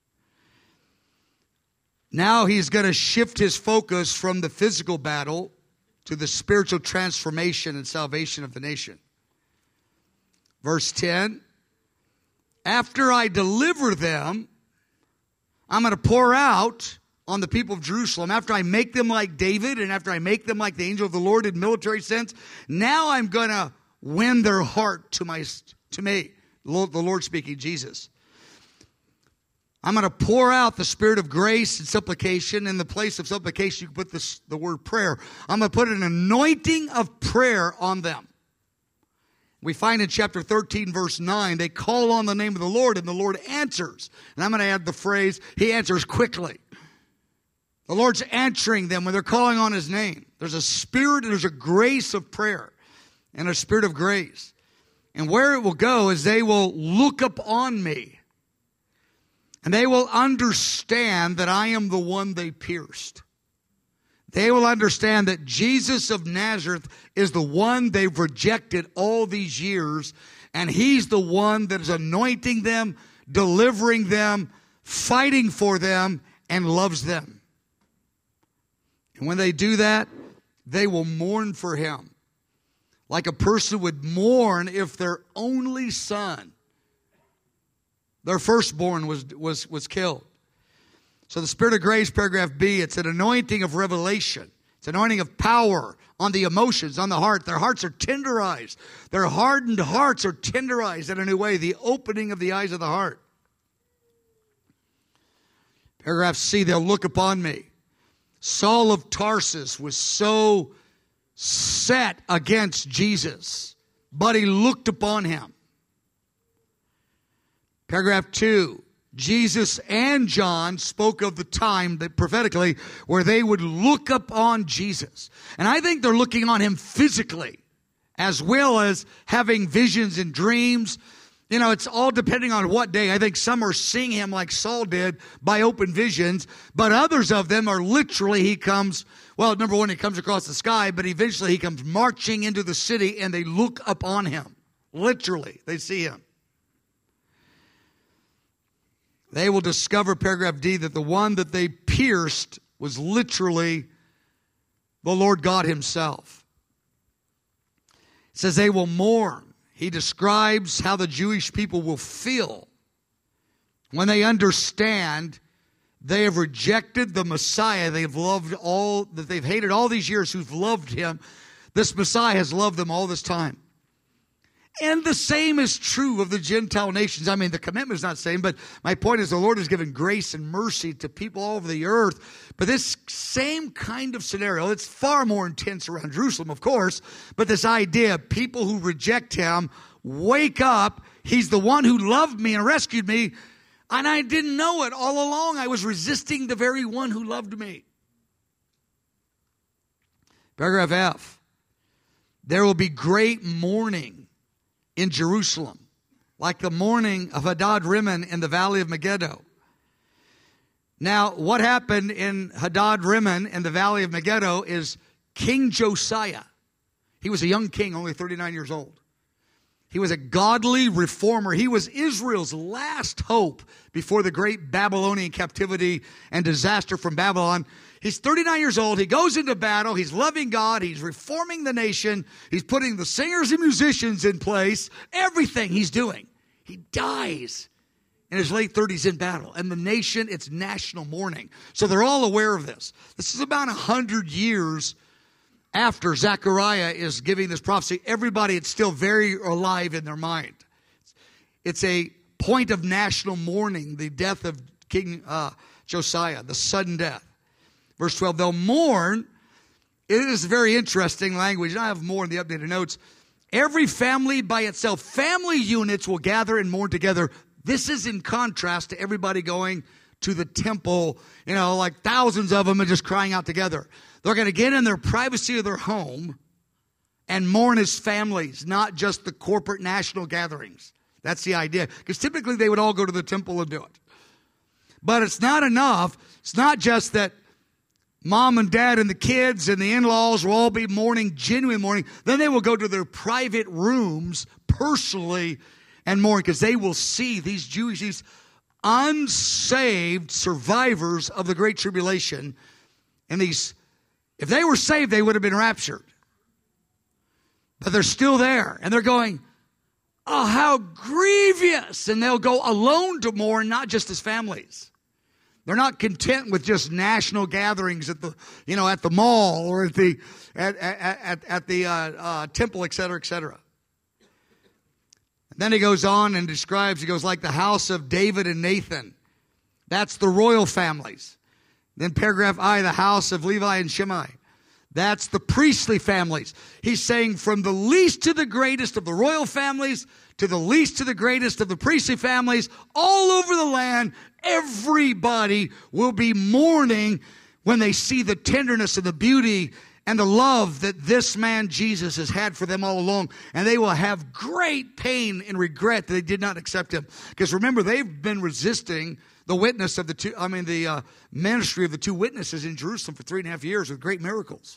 Now he's going to shift his focus from the physical battle to the spiritual transformation and salvation of the nation. Verse ten. After I deliver them, I'm going to pour out on the people of Jerusalem. After I make them like David and after I make them like the angel of the Lord in military sense, now I'm going to win their heart to my to me. The Lord, the Lord speaking, Jesus. I'm going to pour out the spirit of grace and supplication. In the place of supplication, you can put this, the word prayer. I'm going to put an anointing of prayer on them. We find in chapter thirteen, verse nine, they call on the name of the Lord, and the Lord answers. And I'm going to add the phrase, he answers quickly. The Lord's answering them when they're calling on his name. There's a spirit, there's a grace of prayer, and a spirit of grace. And where it will go is they will look up on me, and they will understand that I am the one they pierced. They will understand that Jesus of Nazareth is the one they've rejected all these years, and he's the one that is anointing them, delivering them, fighting for them, and loves them. And when they do that, they will mourn for him, like a person would mourn if their only son, their firstborn, was, was, was killed. So the spirit of grace, paragraph B, it's an anointing of revelation. It's an anointing of power on the emotions, on the heart. Their hearts are tenderized. Their hardened hearts are tenderized in a new way. The opening of the eyes of the heart. Paragraph C, they'll look upon me. Saul of Tarsus was so set against Jesus, but he looked upon him. Paragraph two. Jesus and John spoke of the time that prophetically where they would look up on Jesus. And I think they're looking on him physically as well as having visions and dreams. You know, it's all depending on what day. I think some are seeing him like Saul did by open visions, but others of them are literally, he comes, well, number one, he comes across the sky, but eventually he comes marching into the city and they look up on him. Literally, they see him. They will discover, paragraph D, that the one that they pierced was literally the Lord God himself. It says they will mourn. He describes how the Jewish people will feel when they understand they have rejected the Messiah they've loved all, that they've hated all these years, who've loved him. This Messiah has loved them all this time. And the same is true of the Gentile nations. I mean, the commitment is not the same, but my point is the Lord has given grace and mercy to people all over the earth. But this same kind of scenario, it's far more intense around Jerusalem, of course, but this idea of people who reject him, wake up, he's the one who loved me and rescued me, and I didn't know it all along. I was resisting the very one who loved me. Paragraph F. There will be great mourning in Jerusalem, like the mourning of Hadad Rimmon in the valley of Megiddo. Now, what happened in Hadad Rimmon in the valley of Megiddo is King Josiah. He was a young king, only thirty-nine years old. He was a godly reformer. He was Israel's last hope before the great Babylonian captivity and disaster from Babylon. He's thirty-nine years old. He goes into battle. He's loving God. He's reforming the nation. He's putting the singers and musicians in place. Everything he's doing. He dies in his late thirties in battle. And the nation, it's national mourning. So they're all aware of this. This is about one hundred years after Zechariah is giving this prophecy. Everybody, it's still very alive in their mind. It's a point of national mourning, the death of King uh, Josiah, the sudden death. Verse twelve, they'll mourn. It is very interesting language. I have more in the updated notes. Every family by itself, family units will gather and mourn together. This is in contrast to everybody going to the temple, you know, like thousands of them and just crying out together. They're going to get in their privacy of their home and mourn as families, not just the corporate national gatherings. That's the idea. Because typically they would all go to the temple and do it. But it's not enough. It's not just that mom and dad and the kids and the in-laws will all be mourning, genuine mourning. Then they will go to their private rooms personally and mourn, because they will see these Jewish, these unsaved survivors of the Great Tribulation. And these, if they were saved, they would have been raptured. But they're still there. And they're going, oh, how grievous. And they'll go alone to mourn, not just as families. They're not content with just national gatherings at the, you know, at the mall or at the at at, at the uh, uh, temple, et cetera, et cetera. And then he goes on and describes. He goes like the house of David and Nathan. That's the royal families. Then paragraph I, the house of Levi and Shimei. That's the priestly families. He's saying from the least to the greatest of the royal families to the least to the greatest of the priestly families, all over the land, everybody will be mourning when they see the tenderness and the beauty and the love that this man Jesus has had for them all along. And they will have great pain and regret that they did not accept him. Because remember, they've been resisting the witness of the two, I mean, the uh, ministry of the two witnesses in Jerusalem for three and a half years with great miracles.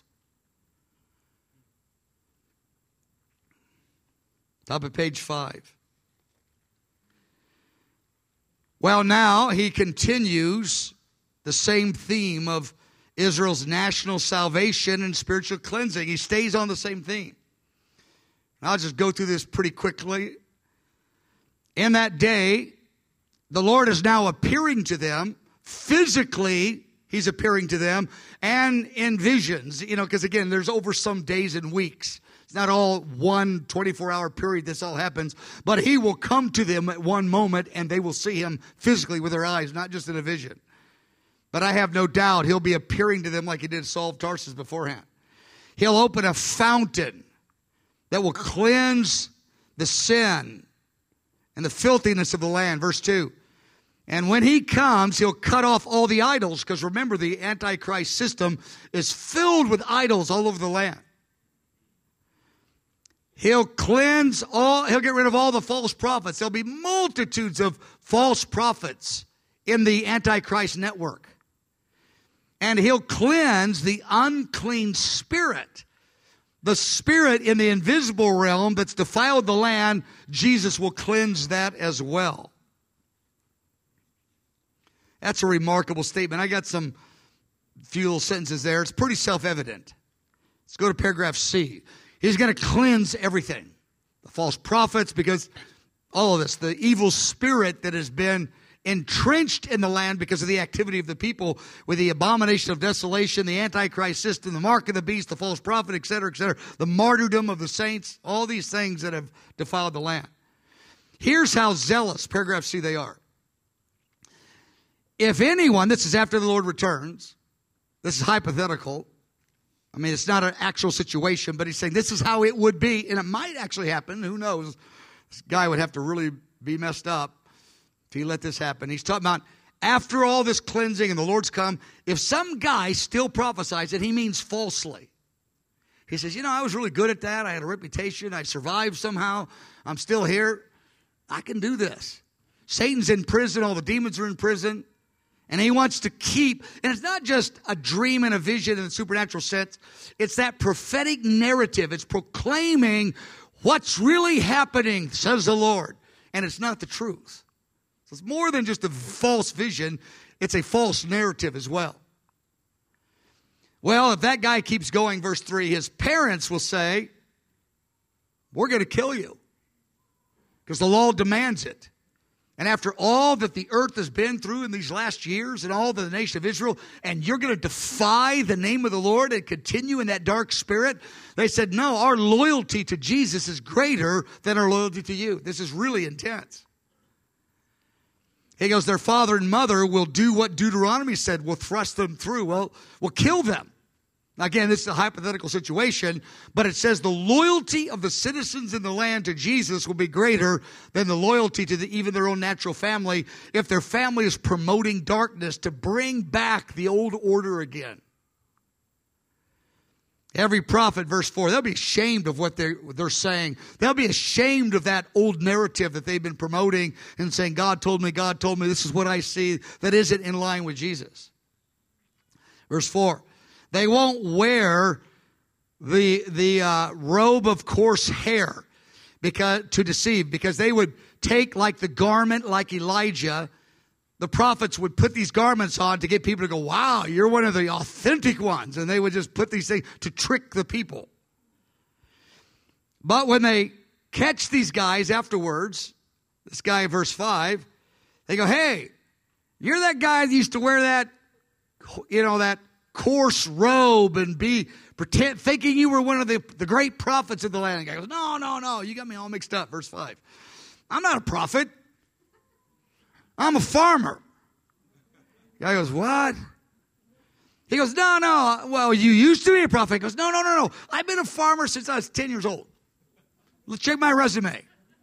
Top of page five. Well, now he continues the same theme of Israel's national salvation and spiritual cleansing. He stays on the same theme. I'll just go through this pretty quickly. In that day, the Lord is now appearing to them. Physically, he's appearing to them. And in visions, you know, because again, there's over some days and weeks. It's not all one twenty-four hour period this all happens. But he will come to them at one moment and they will see him physically with their eyes, not just in a vision. But I have no doubt he'll be appearing to them like he did Saul of Tarsus beforehand. He'll open a fountain that will cleanse the sin and the filthiness of the land. Verse two. And when he comes, he'll cut off all the idols. Because remember, the Antichrist system is filled with idols all over the land. He'll cleanse all, he'll get rid of all the false prophets. There'll be multitudes of false prophets in the Antichrist network. And he'll cleanse the unclean spirit. The spirit in the invisible realm that's defiled the land, Jesus will cleanse that as well. That's a remarkable statement. I got some few little sentences there. It's pretty self-evident. Let's go to paragraph C. He's going to cleanse everything. The false prophets, because all of this, the evil spirit that has been entrenched in the land because of the activity of the people with the abomination of desolation, the Antichrist system, the mark of the beast, the false prophet, et cetera, et cetera, the martyrdom of the saints, all these things that have defiled the land. Here's how zealous, paragraph C, they are. If anyone, this is after the Lord returns, this is hypothetical. I mean, it's not an actual situation, but he's saying this is how it would be, and it might actually happen. Who knows? This guy would have to really be messed up if he let this happen. He's talking about after all this cleansing and the Lord's come, if some guy still prophesies it, he means falsely. He says, you know, I was really good at that. I had a reputation. I survived somehow. I'm still here. I can do this. Satan's in prison. All the demons are in prison. And he wants to keep, and it's not just a dream and a vision in the supernatural sense. It's that prophetic narrative. It's proclaiming what's really happening, says the Lord. And it's not the truth. So it's more than just a false vision. It's a false narrative as well. Well, if that guy keeps going, verse three, his parents will say, we're going to kill you. Because the law demands it. And after all that the earth has been through in these last years and all that the nation of Israel, and you're going to defy the name of the Lord and continue in that dark spirit? They said, no, our loyalty to Jesus is greater than our loyalty to you. This is really intense. He goes, their father and mother will do what Deuteronomy said, will thrust them through. Well, we'll kill them. Now, again, this is a hypothetical situation, but it says the loyalty of the citizens in the land to Jesus will be greater than the loyalty to the, even their own natural family if their family is promoting darkness to bring back the old order again. Every prophet, verse four, they'll be ashamed of what they're, they're saying. They'll be ashamed of that old narrative that they've been promoting and saying, God told me, God told me, this is what I see, that isn't in line with Jesus. Verse four, they won't wear the, the uh, robe of coarse hair because to deceive, because they would take like the garment like Elijah. The prophets would put these garments on to get people to go, wow, you're one of the authentic ones. And they would just put these things to trick the people. But when they catch these guys afterwards, this guy in verse five, they go, hey, you're that guy that used to wear that, you know, that coarse robe and be pretend thinking you were one of the, the great prophets of the land. And the guy goes, no, no, no, you got me all mixed up. Verse five. I'm not a prophet. I'm a farmer. The guy goes, what? He goes, no, no. Well, you used to be a prophet. He goes, no, no, no, no. I've been a farmer since I was ten years old. Let's check my resume.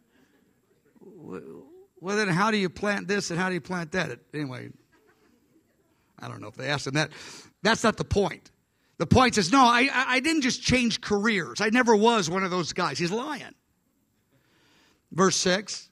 Well, then how do you plant this and how do you plant that? Anyway, I don't know if they asked him that. That's not the point. The point is, no, I, I didn't just change careers. I never was one of those guys. He's lying. Verse six.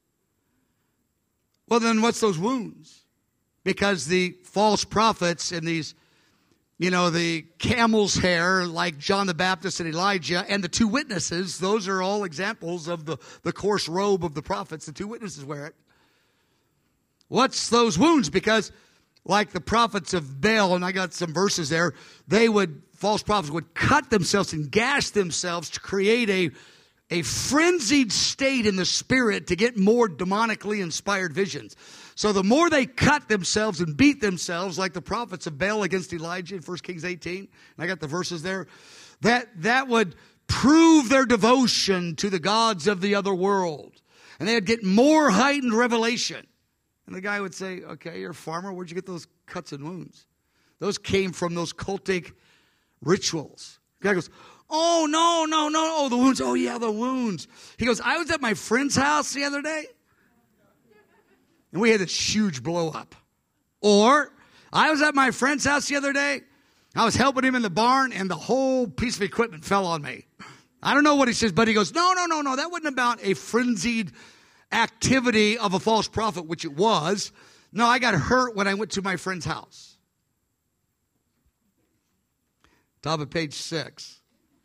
Well, then what's those wounds? Because the false prophets and these, you know, the camel's hair like John the Baptist and Elijah and the two witnesses, those are all examples of the, the coarse robe of the prophets. The two witnesses wear it. What's those wounds? Because like the prophets of Baal, and I got some verses there, they would, false prophets would cut themselves and gash themselves to create a A frenzied state in the spirit to get more demonically inspired visions. So the more they cut themselves and beat themselves, like the prophets of Baal against Elijah in First Kings eighteen, and I got the verses there, that, that would prove their devotion to the gods of the other world. And they'd get more heightened revelation. And the guy would say, okay, you're a farmer. Where'd you get those cuts and wounds? Those came from those cultic rituals. The guy goes, oh, no, no, no. Oh, the wounds. Oh, yeah, the wounds. He goes, I was at my friend's house the other day, and we had this huge blow up. Or, I was at my friend's house the other day. I was helping him in the barn, and the whole piece of equipment fell on me. I don't know what he says, but he goes, no, no, no, no. That wasn't about a frenzied activity of a false prophet, which it was. No, I got hurt when I went to my friend's house. Top of page six.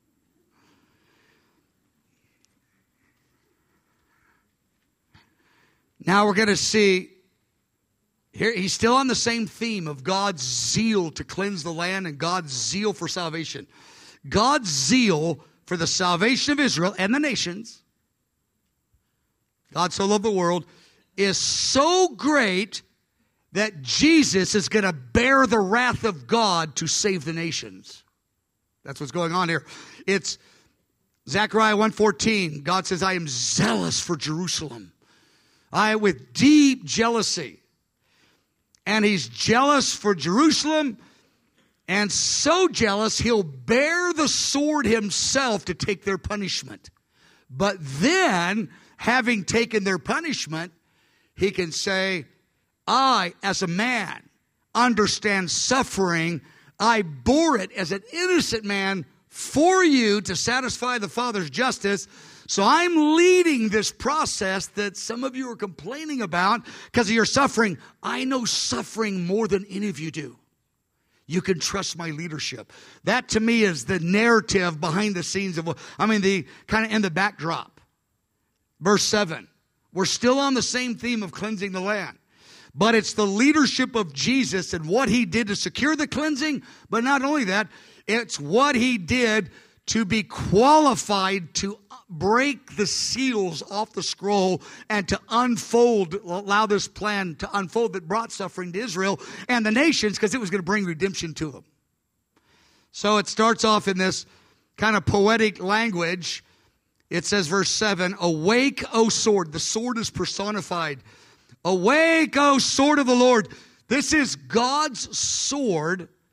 Now we're going to see, here he's still on the same theme of God's zeal to cleanse the land and God's zeal for salvation. God's zeal for the salvation of Israel and the nations, God so loved the world, is so great that Jesus is going to bear the wrath of God to save the nations. That's what's going on here. It's Zechariah one fourteen. God says, I am zealous for Jerusalem. I with deep jealousy. And he's jealous for Jerusalem, and so jealous he'll bear the sword himself to take their punishment. But then, having taken their punishment, he can say, I, as a man, understand suffering. I bore it as an innocent man for you to satisfy the Father's justice. So I'm leading this process that some of you are complaining about because of your suffering. I know suffering more than any of you do. You can trust my leadership. That to me is the narrative behind the scenes of, I mean, the kind of in the backdrop. Verse seven. We're still on the same theme of cleansing the land. But it's the leadership of Jesus and what he did to secure the cleansing. But not only that, it's what he did to be qualified to break the seals off the scroll and to unfold, allow this plan to unfold that brought suffering to Israel and the nations because it was going to bring redemption to them. So it starts off in this kind of poetic language. It says, verse seven, awake, O sword. The sword is personified. Awake, O sword of the Lord. This is God's sword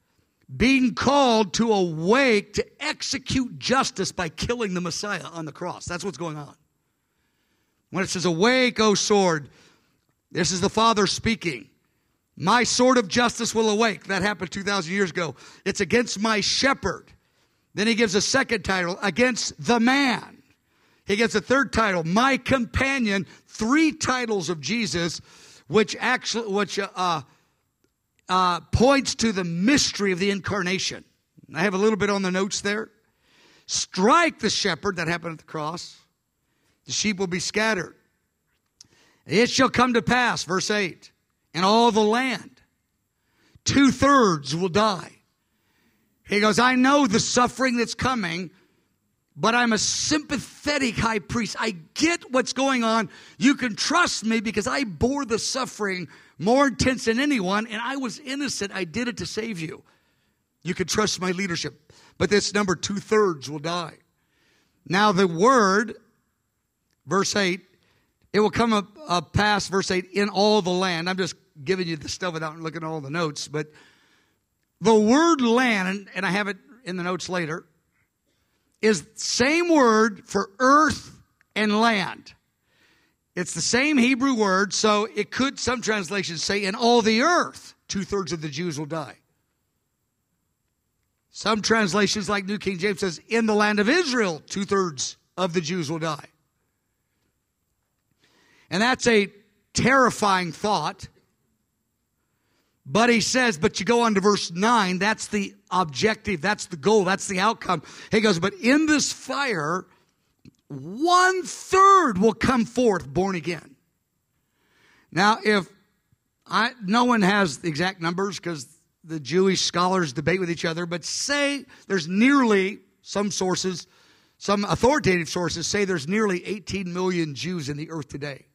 being called to awake to execute justice by killing the Messiah on the cross. That's what's going on. When it says, awake, O sword, this is the Father speaking. My sword of justice will awake. That happened two thousand years ago. It's against my shepherd. Then he gives a second title, against the man. He gets a third title, my companion. Three titles of Jesus, which actually, which uh, uh, points to the mystery of the incarnation. I have a little bit on the notes there. Strike the shepherd, that happened at the cross. The sheep will be scattered. It shall come to pass, verse eight, in all the land, two-thirds will die. He goes, I know the suffering that's coming, but I'm a sympathetic high priest. I get what's going on. You can trust me because I bore the suffering more intense than anyone, and I was innocent. I did it to save you. You can trust my leadership. But this number, two-thirds will die. Now the word, verse eight, it will come up, up past, verse eight, in all the land. I'm just giving you the stuff without looking at all the notes. But the word land, and, and I have it in the notes later, is same word for earth and land. It's the same Hebrew word, so it could, some translations say, in all the earth, two-thirds of the Jews will die. Some translations, like New King James, says, in the land of Israel, two-thirds of the Jews will die. And that's a terrifying thought. But he says, but you go on to verse nine, that's the objective, that's the goal, that's the outcome. He goes, but in this fire, one third will come forth born again. Now, if I, no one has the exact numbers because the Jewish scholars debate with each other, but say there's nearly, some sources, some authoritative sources say there's nearly eighteen million Jews in the earth today.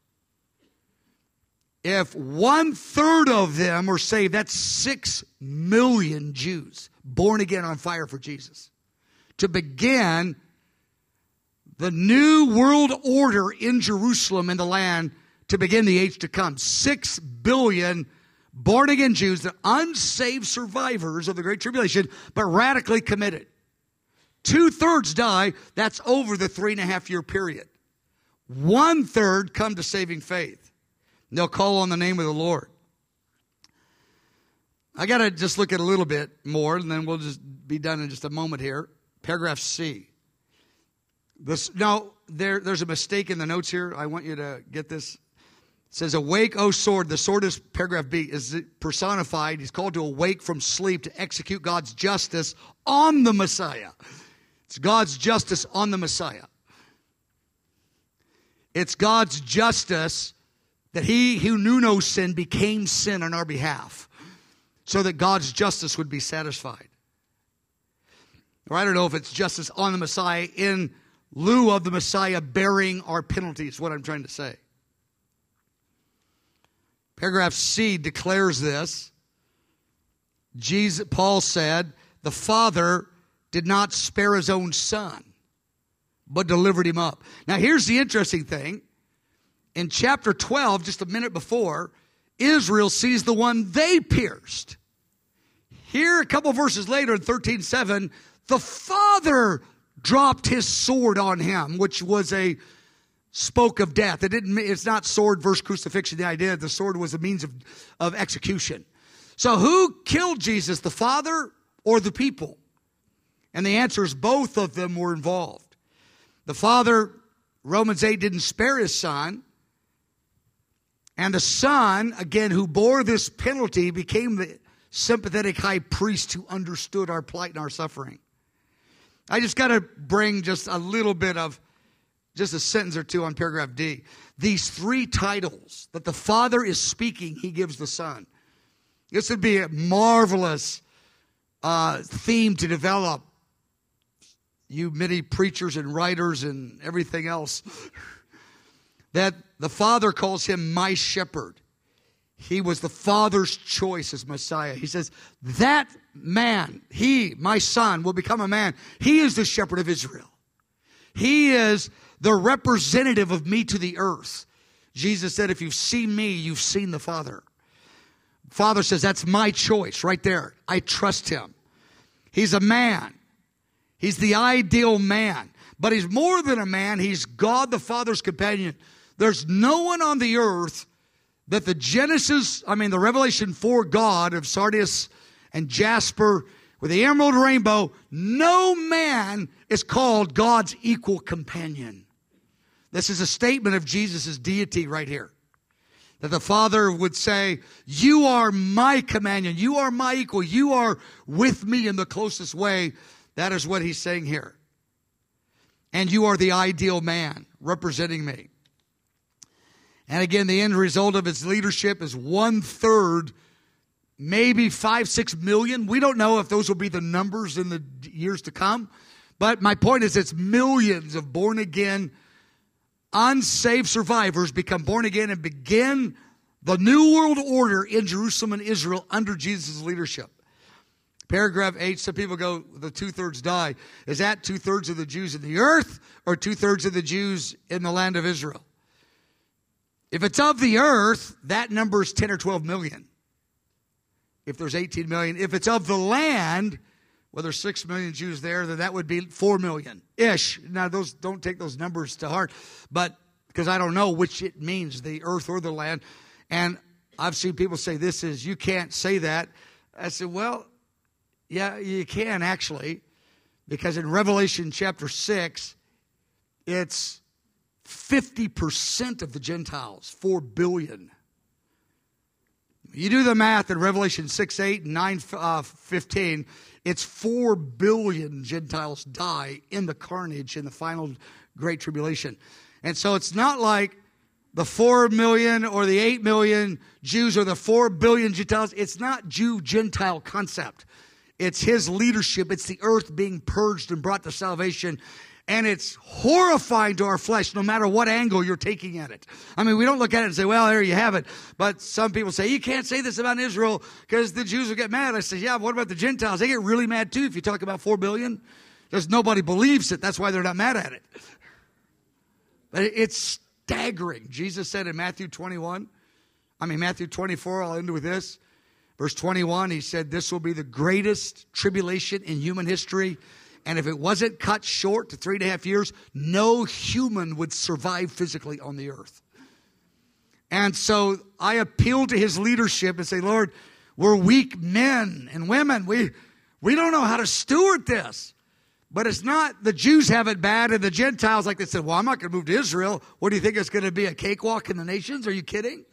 If one third of them are saved, that's six million Jews born again on fire for Jesus. To begin the new world order in Jerusalem and the land to begin the age to come. Six billion born again Jews, the unsaved survivors of the Great Tribulation, but radically committed. Two thirds die, that's over the three and a half year period. One third come to saving faith. They'll call on the name of the Lord. I got to just look at a little bit more, and then we'll just be done in just a moment here. Paragraph C. This, no, there, there's a mistake in the notes here. I want you to get this. It says, awake, O sword. The sword is, paragraph B, is personified. He's called to awake from sleep to execute God's justice on the Messiah. It's God's justice on the Messiah. It's God's justice that he who knew no sin became sin on our behalf so that God's justice would be satisfied. Or I don't know if it's justice on the Messiah in lieu of the Messiah bearing our penalties, what I'm trying to say. Paragraph C declares this. Jesus, Paul said, the Father did not spare his own Son, but delivered him up. Now here's the interesting thing. In chapter twelve, just a minute before, Israel sees the one they pierced. Here, a couple verses later, in thirteen seven, the Father dropped his sword on him, which was a spoke of death. It didn't. It's not sword versus crucifixion. The idea the sword was a means of, of execution. So who killed Jesus, the Father or the people? And the answer is both of them were involved. The Father, Romans eight, didn't spare his Son. And the Son, again, who bore this penalty, became the sympathetic high priest who understood our plight and our suffering. I just got to bring just a little bit of, just a sentence or two on paragraph D. These three titles that the Father is speaking, he gives the Son. This would be a marvelous uh, theme to develop. You many preachers and writers and everything else. That the Father calls him my shepherd. He was the Father's choice as Messiah. He says, that man, he, my Son, will become a man. He is the shepherd of Israel. He is the representative of me to the earth. Jesus said, if you've seen me, you've seen the Father. Father says, that's my choice right there. I trust him. He's a man. He's the ideal man. But he's more than a man. He's God the Father's companion. There's no one on the earth that the Genesis, I mean the Revelation four God of Sardis and Jasper with the emerald rainbow, no man is called God's equal companion. This is a statement of Jesus' deity right here. That the Father would say, you are my companion. You are my equal. You are with me in the closest way. That is what he's saying here. And you are the ideal man representing me. And again, the end result of his leadership is one third, maybe five, six million. We don't know if those will be the numbers in the years to come. But my point is it's millions of born again, unsaved survivors become born again and begin the new world order in Jerusalem and Israel under Jesus' leadership. Paragraph eight, some people go, the two-thirds die. Is that two-thirds of the Jews in the earth or two-thirds of the Jews in the land of Israel? If it's of the earth, that number is ten or twelve million. If there's eighteen million. If it's of the land, well, there's six million Jews there, then that would be four million-ish. Now, those don't take those numbers to heart, but because I don't know which it means, the earth or the land. And I've seen people say this is, you can't say that. I said, well, yeah, you can actually, because in Revelation chapter six, it's fifty percent of the Gentiles, four billion. You do the math in Revelation six, eight, and nine, fifteen, it's four billion Gentiles die in the carnage in the final Great Tribulation. And so it's not like the four million or the eight million Jews or the four billion Gentiles. It's not Jew-Gentile concept. It's his leadership. It's the earth being purged and brought to salvation. And it's horrifying to our flesh no matter what angle you're taking at it. I mean, we don't look at it and say, well, there you have it. But some people say, you can't say this about Israel because the Jews will get mad. I say, yeah, but what about the Gentiles? They get really mad too if you talk about four billion. Because nobody believes it. That's why they're not mad at it. But it's staggering. Jesus said in Matthew twenty-one, I mean, Matthew twenty-four, I'll end with this. Verse twenty-one, he said, this will be the greatest tribulation in human history. And if it wasn't cut short to three and a half years, no human would survive physically on the earth. And so I appeal to his leadership and say, Lord, we're weak men and women. We, we don't know how to steward this. But it's not the Jews have it bad and the Gentiles, like they said, well, I'm not going to move to Israel. What do you think, it's going to be a cakewalk in the nations? Are you kidding?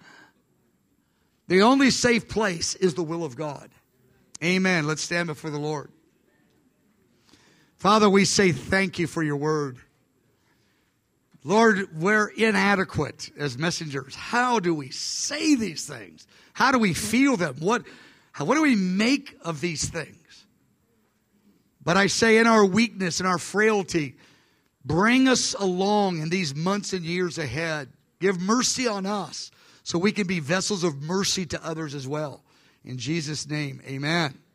The only safe place is the will of God. Amen. Let's stand before the Lord. Father, we say thank you for your word. Lord, we're inadequate as messengers. How do we say these things? How do we feel them? What, how, what do we make of these things? But I say in our weakness and our frailty, bring us along in these months and years ahead. Give mercy on us so we can be vessels of mercy to others as well. In Jesus' name, amen.